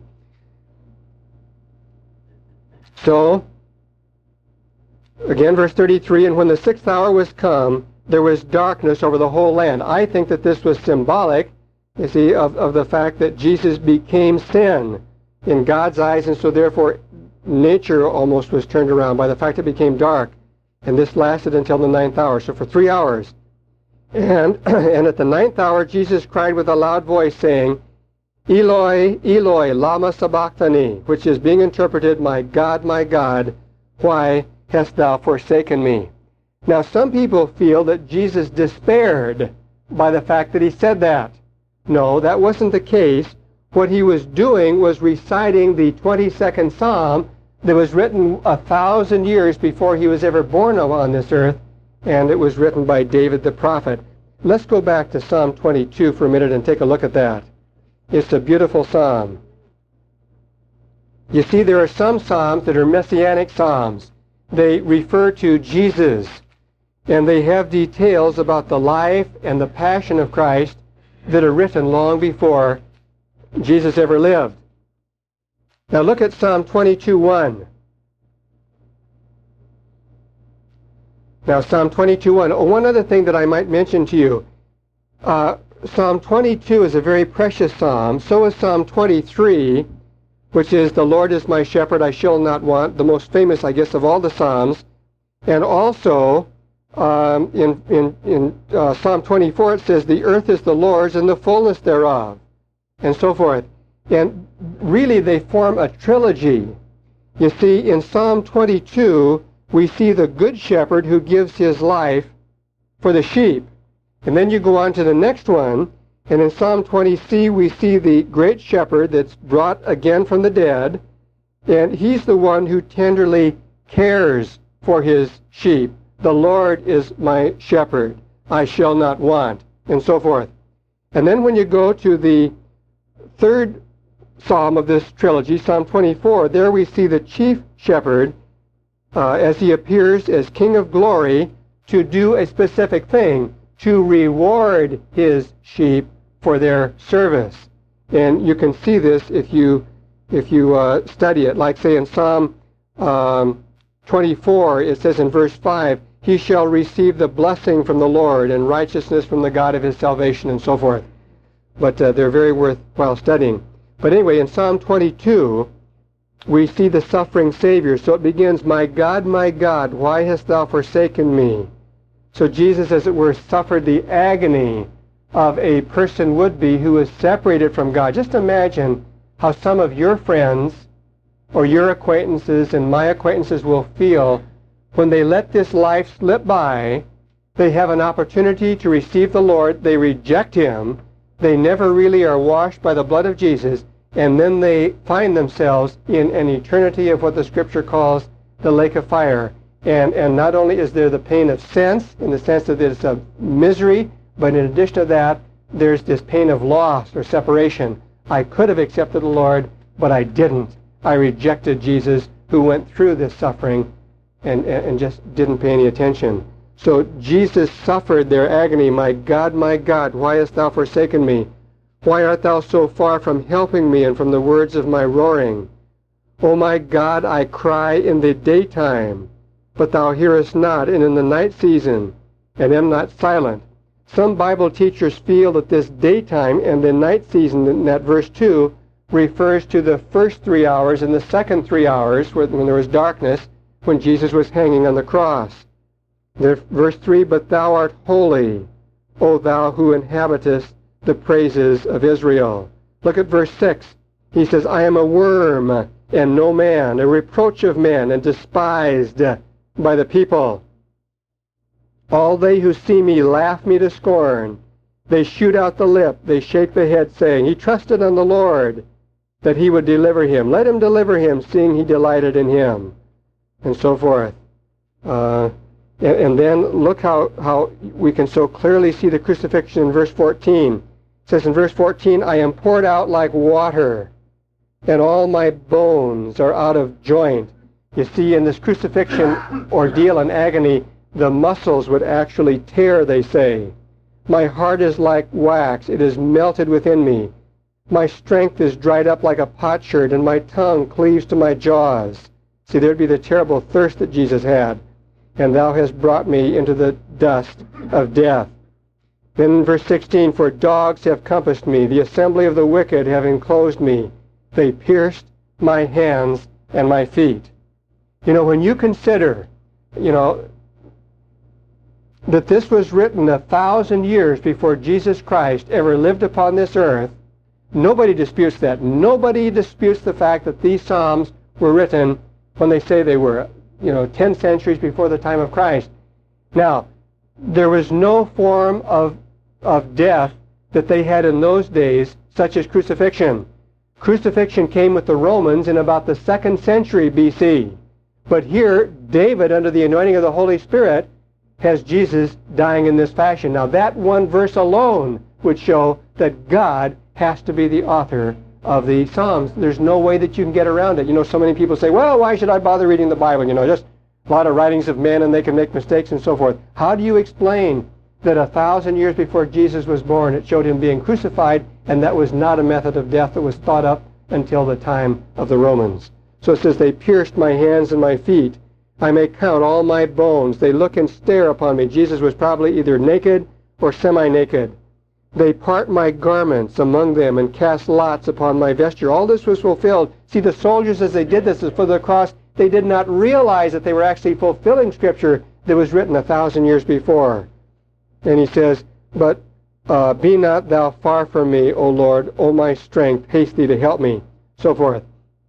So, again, verse thirty-three, and when the sixth hour was come, there was darkness over the whole land. I think that this was symbolic, you see, of, of the fact that Jesus became sin in God's eyes, and so therefore nature almost was turned around by the fact it became dark. And this lasted until the ninth hour, so for three hours. And, and at the ninth hour, Jesus cried with a loud voice, saying, Eloi, Eloi, lama sabachthani, which is being interpreted, my God, my God, why hast thou forsaken me? Now, some people feel that Jesus despaired by the fact that he said that. No, that wasn't the case. What he was doing was reciting the twenty-second Psalm that was written a thousand years before he was ever born on this earth, and it was written by David the prophet. Let's go back to Psalm twenty-two for a minute and take a look at that. It's a beautiful psalm. You see, there are some psalms that are messianic psalms. They refer to Jesus, and they have details about the life and the passion of Christ that are written long before Jesus ever lived. Now look at Psalm twenty-two one. Now Psalm twenty-two one. Oh, one other thing that I might mention to you. Uh, Psalm twenty-two is a very precious psalm. So is Psalm twenty-three, which is, the Lord is my shepherd, I shall not want, the most famous, I guess, of all the psalms. And also, um, in, in, in uh, Psalm twenty-four, it says, the earth is the Lord's and the fullness thereof, and so forth. And really, they form a trilogy. You see, in Psalm twenty-two, we see the good shepherd who gives his life for the sheep. And then you go on to the next one, and in Psalm twenty C, we see the great shepherd that's brought again from the dead, and he's the one who tenderly cares for his sheep. The Lord is my shepherd, I shall not want, and so forth. And then when you go to the third psalm of this trilogy, Psalm twenty-four, there we see the chief shepherd uh, as he appears as King of Glory to do a specific thing, to reward his sheep for their service. And you can see this if you if you uh, study it. Like, say, in Psalm um, twenty-four, it says in verse five, he shall receive the blessing from the Lord and righteousness from the God of his salvation, and so forth. But uh, they're very worthwhile studying. But anyway, in Psalm twenty-two, we see the suffering Savior. So it begins, my God, my God, why hast thou forsaken me? So Jesus, as it were, suffered the agony of a person would be who is separated from God. Just imagine how some of your friends or your acquaintances and my acquaintances will feel when they let this life slip by. They have an opportunity to receive the Lord. They reject him. They never really are washed by the blood of Jesus. And then they find themselves in an eternity of what the Scripture calls the lake of fire. And, and not only is there the pain of sense, in the sense that it's a misery, but in addition to that, there's this pain of loss or separation. I could have accepted the Lord, but I didn't. I rejected Jesus, who went through this suffering and, and just didn't pay any attention. So Jesus suffered their agony. My God, my God, why hast thou forsaken me? Why art thou so far from helping me and from the words of my roaring? O my God, I cry in the daytime, but thou hearest not, and in the night season, and am not silent. Some Bible teachers feel that this daytime and the night season in that verse two refers to the first three hours and the second three hours when there was darkness, when Jesus was hanging on the cross. There, verse three, but thou art holy, O thou who inhabitest the praises of Israel. Look at verse six. He says, I am a worm and no man, a reproach of men, and despised by the people. All they who see me laugh me to scorn. They shoot out the lip, they shake the head, saying, He trusted on the Lord, that he would deliver him. Let him deliver him, seeing he delighted in him. And so forth. Uh, and, and then look how, how we can so clearly see the crucifixion in verse fourteen. It says in verse fourteen, I am poured out like water, and all my bones are out of joint. You see, in this crucifixion ordeal and agony, the muscles would actually tear, they say. My heart is like wax, it is melted within me. My strength is dried up like a potsherd, and my tongue cleaves to my jaws. See, there'd be the terrible thirst that Jesus had. And thou hast brought me into the dust of death. Then in verse sixteen, for dogs have compassed me, the assembly of the wicked have enclosed me. They pierced my hands and my feet. You know, when you consider, you know, that this was written a thousand years before Jesus Christ ever lived upon this earth, nobody disputes that. Nobody disputes the fact that these Psalms were written when they say they were, you know, ten centuries before the time of Christ. Now, there was no form of, of death that they had in those days, such as crucifixion. Crucifixion came with the Romans in about the second century B C. But here, David, under the anointing of the Holy Spirit, has Jesus dying in this fashion. Now, that one verse alone would show that God has to be the author of the Psalms. There's no way that you can get around it. You know, so many people say, well, why should I bother reading the Bible? You know, just a lot of writings of men and they can make mistakes and so forth. How do you explain that a thousand years before Jesus was born, it showed him being crucified, and that was not a method of death that was thought up until the time of the Romans? So it says, they pierced my hands and my feet. I may count all my bones. They look and stare upon me. Jesus was probably either naked or semi-naked. They part my garments among them and cast lots upon my vesture. All this was fulfilled. See, the soldiers, as they did this for the cross, they did not realize that they were actually fulfilling Scripture that was written a thousand years before. And he says, but uh, be not thou far from me, O Lord, O my strength, haste thee to help me, so forth.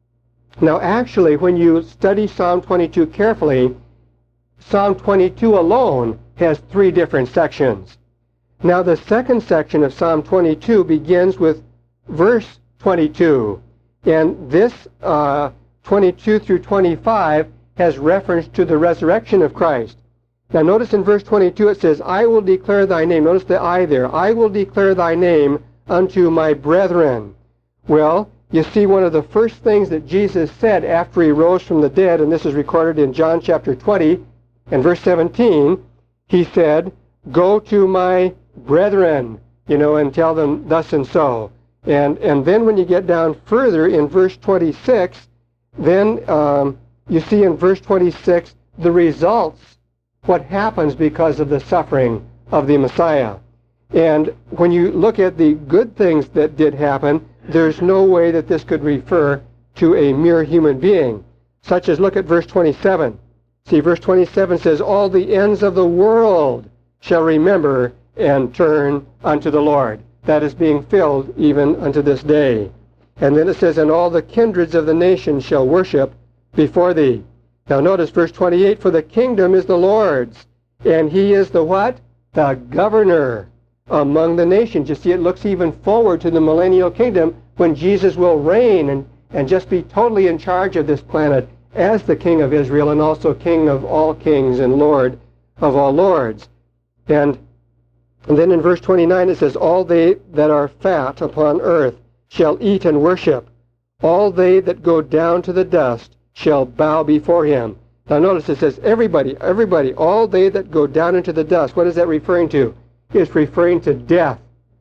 Now, actually, when you study Psalm twenty-two carefully, Psalm twenty-two alone has three different sections. Now, the second section of Psalm twenty-two begins with verse twenty-two, and this uh, twenty-two through twenty-five has reference to the resurrection of Christ. Now, notice in verse twenty-two it says, I will declare thy name. Notice the I there. I will declare thy name unto my brethren. Well, you see, one of the first things that Jesus said after he rose from the dead, and this is recorded in John chapter twenty and verse seventeen, he said, go to my brethren, you know, and tell them thus and so. And, and then when you get down further in verse twenty-six, then um, you see in verse twenty-six the results, what happens because of the suffering of the Messiah. And when you look at the good things that did happen, there's no way that this could refer to a mere human being, such as, look at verse twenty-seven. See, verse twenty-seven says, all the ends of the world shall remember and turn unto the Lord. That is being filled even unto this day. And then it says, and all the kindreds of the nations shall worship before thee. Now notice verse twenty-eight, for the kingdom is the Lord's, and he is the what? The governor among the nations. You see, it looks even forward to the millennial kingdom when Jesus will reign and, and just be totally in charge of this planet as the King of Israel and also King of all kings and Lord of all lords. And, and then in verse twenty-nine it says, all they that are fat upon earth shall eat and worship. All they that go down to the dust shall bow before him. Now notice it says everybody, everybody, all they that go down into the dust. What is that referring to? It's referring to death.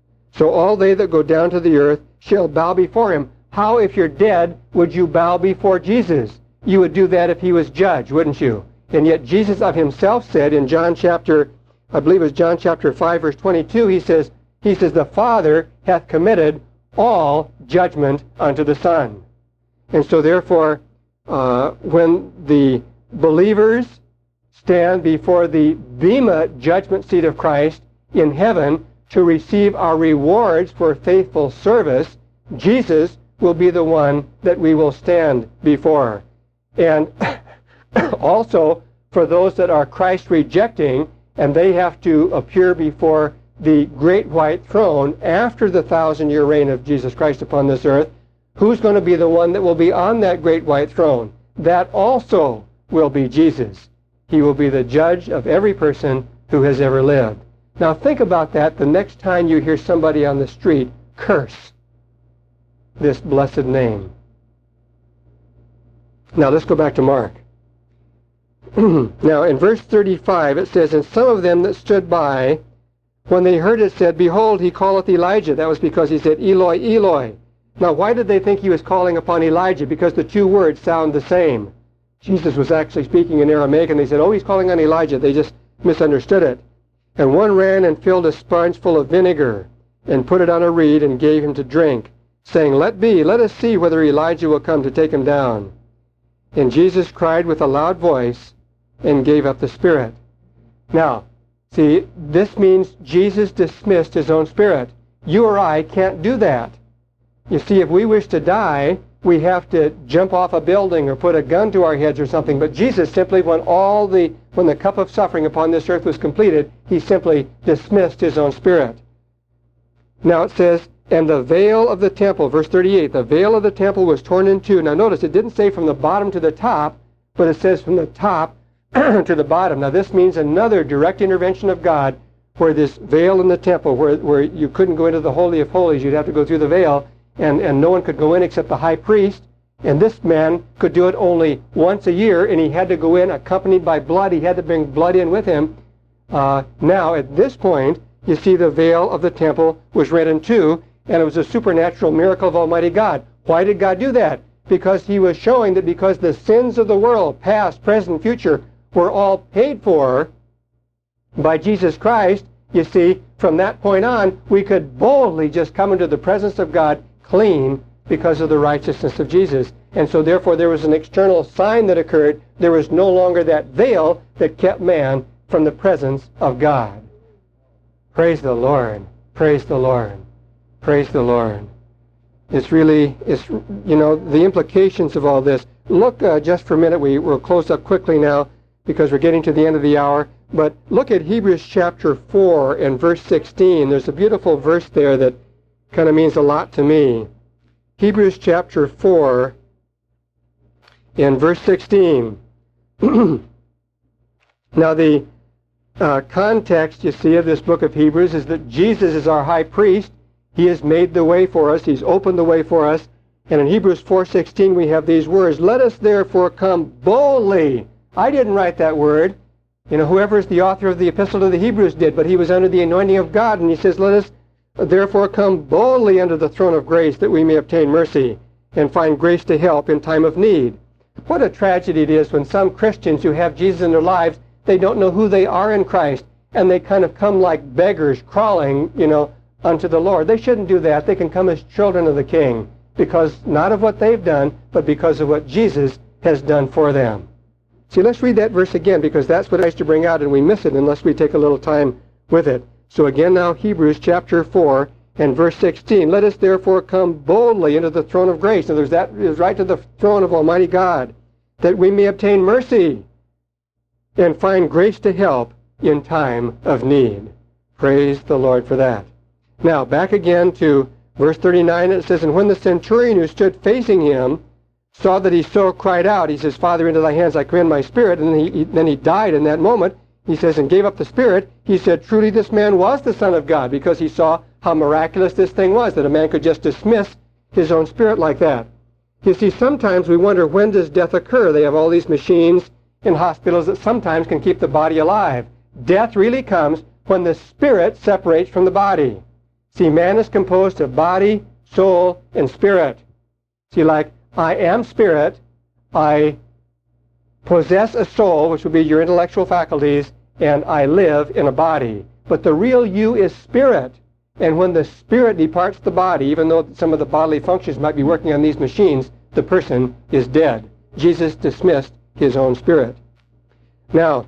So all they that go down to the earth shall bow before him. How, if you're dead, would you bow before Jesus? You would do that if he was judge, wouldn't you? And yet Jesus of himself said in John chapter, I believe it was John chapter five, verse twenty-two, he says, he says, the Father hath committed all judgment unto the Son. And so therefore, uh, when the believers stand before the Bema judgment seat of Christ in heaven to receive our rewards for faithful service, Jesus will be the one that we will stand before. And also, for those that are Christ rejecting, and they have to appear before the great white throne after the thousand-year reign of Jesus Christ upon this earth, who's going to be the one that will be on that great white throne? That also will be Jesus. He will be the judge of every person who has ever lived. Now think about that the next time you hear somebody on the street curse this blessed name. Now let's go back to Mark. Now in verse thirty-five it says, "And some of them that stood by, when they heard it, said, Behold, he calleth Elijah." That was because he said, "Eloi, Eloi." Now why did they think he was calling upon Elijah? Because the two words sound the same. Jesus was actually speaking in Aramaic, and they said, "Oh, he's calling on Elijah." They just misunderstood it. "And one ran and filled a sponge full of vinegar, and put it on a reed, and gave him to drink, saying, Let be, let us see whether Elijah will come to take him down. And Jesus cried with a loud voice, and gave up the spirit." Now, see, this means Jesus dismissed his own spirit. You or I can't do that. You see, if we wish to die, we have to jump off a building or put a gun to our heads or something. But Jesus simply, when all the, when the cup of suffering upon this earth was completed, he simply dismissed his own spirit. Now it says, "And the veil of the temple," verse thirty-eight, "the veil of the temple was torn in two." Now notice, it didn't say from the bottom to the top, but it says from the top to the bottom. Now this means another direct intervention of God, where this veil in the temple, where, where you couldn't go into the Holy of Holies, you'd have to go through the veil, and, and no one could go in except the high priest. And this man could do it only once a year, and he had to go in accompanied by blood. He had to bring blood in with him. Uh, now, at this point, you see the veil of the temple was rent in two, and it was a supernatural miracle of Almighty God. Why did God do that? Because he was showing that because the sins of the world, past, present, future, were all paid for by Jesus Christ, you see, from that point on, we could boldly just come into the presence of God clean because of the righteousness of Jesus. And so therefore there was an external sign that occurred. There was no longer that veil that kept man from the presence of God. Praise the Lord. Praise the Lord. Praise the Lord. It's really, it's, you know, the implications of all this. Look uh, just for a minute. We will close up quickly now because we're getting to the end of the hour. But look at Hebrews chapter four and verse sixteen. There's a beautiful verse there that kind of means a lot to me. Hebrews chapter four and verse sixteen. Now the uh, context, you see, of this book of Hebrews is that Jesus is our high priest. He has made the way for us. He's opened the way for us. And in Hebrews four sixteen we have these words, "Let us therefore come boldly." I didn't write that word. You know, whoever is the author of the Epistle to the Hebrews did, but he was under the anointing of God, and he says, "Let us therefore come boldly unto the throne of grace, that we may obtain mercy and find grace to help in time of need." What a tragedy it is when some Christians who have Jesus in their lives, they don't know who they are in Christ, and they kind of come like beggars crawling, you know, unto the Lord. They shouldn't do that. They can come as children of the King, because not of what they've done, but because of what Jesus has done for them. See, let's read that verse again, because that's what I used to bring out, and we miss it unless we take a little time with it. So again now, Hebrews chapter four and verse sixteen. "Let us therefore come boldly into the throne of grace." Now there's that is right to the throne of Almighty God, "that we may obtain mercy and find grace to help in time of need." Praise the Lord for that. Now back again to verse thirty-nine. It says, "And when the centurion who stood facing him saw that he so cried out," he says, "Father, into thy hands I commend my spirit," and then he, he, then he died in that moment. He says, "and gave up the spirit." He said, "Truly this man was the Son of God," because he saw how miraculous this thing was, that a man could just dismiss his own spirit like that. You see, sometimes we wonder, when does death occur? They have all these machines in hospitals that sometimes can keep the body alive. Death really comes when the spirit separates from the body. See, man is composed of body, soul, and spirit. See, like, I am spirit, I possess a soul, which would be your intellectual faculties, and I live in a body. But the real you is spirit. And when the spirit departs the body, even though some of the bodily functions might be working on these machines, the person is dead. Jesus dismissed his own spirit. Now,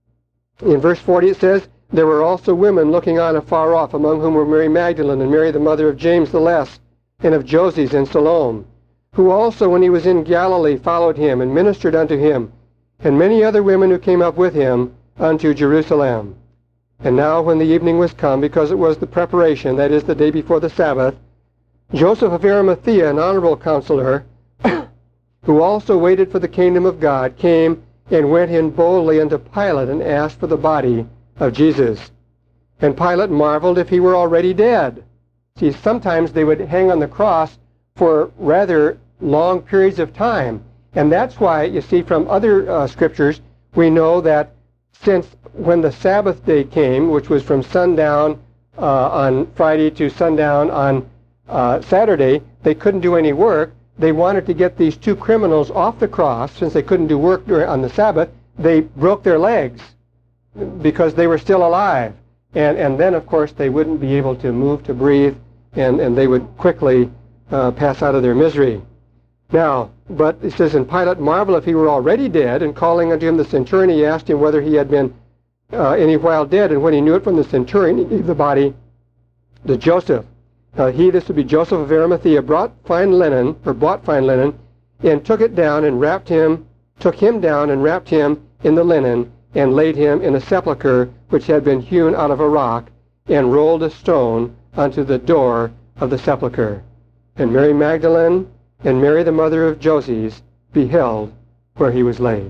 in verse forty it says, "There were also women looking on afar off, among whom were Mary Magdalene and Mary the mother of James the Less, and of Joses and Salome. who also when he was in Galilee followed him and ministered unto him, and many other women who came up with him unto Jerusalem. And now when the evening was come, because it was the preparation, that is, the day before the Sabbath, Joseph of Arimathea, an honorable counselor, who also waited for the kingdom of God, came and went in boldly unto Pilate and asked for the body of Jesus. And Pilate marveled if he were already dead. See, sometimes they would hang on the cross for rather long periods of time. And that's why, you see, from other uh, scriptures, we know that since when the Sabbath day came, which was from sundown uh, on Friday to sundown on uh, Saturday, they couldn't do any work. They wanted to get these two criminals off the cross. Since they couldn't do work during, on the Sabbath, they broke their legs because they were still alive. And, and then, of course, they wouldn't be able to move, to breathe, and, and they would quickly uh, pass out of their misery. Now, but it says, and Pilate marveled if he were already dead, and calling unto him the centurion, he asked him whether he had been uh, any while dead. And when he knew it from the centurion, he gave the body to Joseph. Uh, he, this would be Joseph of Arimathea, brought fine linen, or bought fine linen, and took it down and wrapped him, took him down and wrapped him in the linen, and laid him in a sepulchre which had been hewn out of a rock, and rolled a stone unto the door of the sepulchre. And Mary Magdalene and Mary the mother of Joses beheld where he was laid.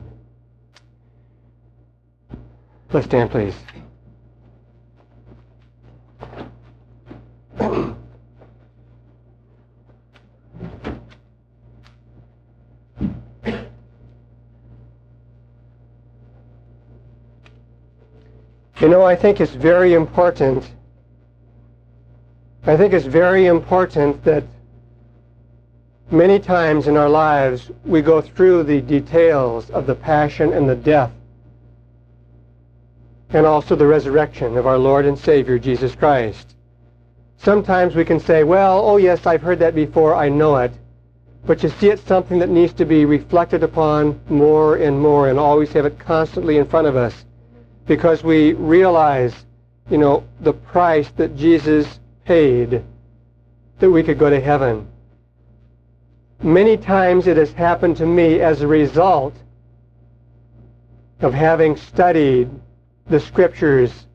Let's stand, please. You know, I think it's very important, I think it's very important that many times in our lives we go through the details of the passion and the death and also the resurrection of our Lord and Savior, Jesus Christ. Sometimes we can say, well, oh yes, I've heard that before, I know it. But you see, it's something that needs to be reflected upon more and more, and always have it constantly in front of us, because we realize, you know, the price that Jesus paid that we could go to heaven. Many times it has happened to me as a result of having studied the Scriptures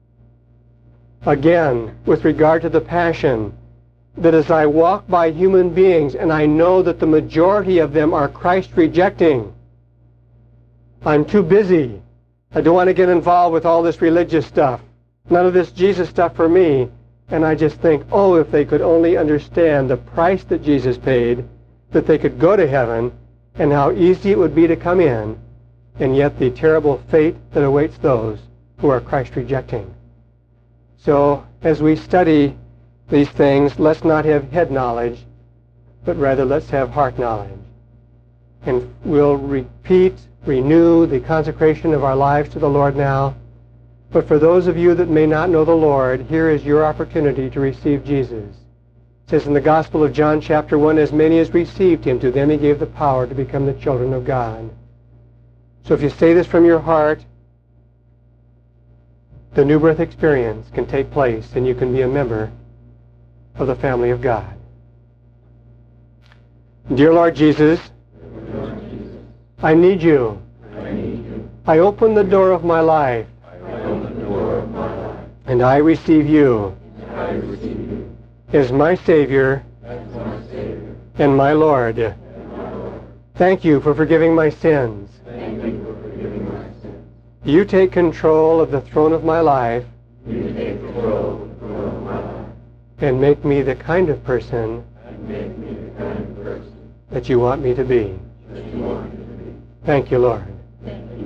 again with regard to the Passion, that as I walk by human beings and I know that the majority of them are Christ-rejecting, I'm too busy. I don't want to get involved with all this religious stuff. None of this Jesus stuff for me. And I just think, oh, if they could only understand the price that Jesus paid, that they could go to heaven, and how easy it would be to come in, and yet the terrible fate that awaits those who are Christ-rejecting. So, as we study these things, let's not have head knowledge, but rather let's have heart knowledge. And we'll repeat, renew the consecration of our lives to the Lord now. But for those of you that may not know the Lord, here is your opportunity to receive Jesus. It says in the Gospel of John chapter one, as many as received him, to them he gave the power to become the children of God. So if you say this from your heart, the new birth experience can take place, and you can be a member of the family of God. Dear Lord Jesus, I need you. I need you. I open the door of my life. I open the door of my life. And I receive you. And I receive you as my Savior. as my Savior and my Lord. and my Lord. Thank you for forgiving my sins. Thank you for forgiving my sins. You take control of the throne of my life You take control of the throne of my life and make me the kind of person and make me the kind of person that you want me to be. that you want me to be. Thank you, Lord. Thank you.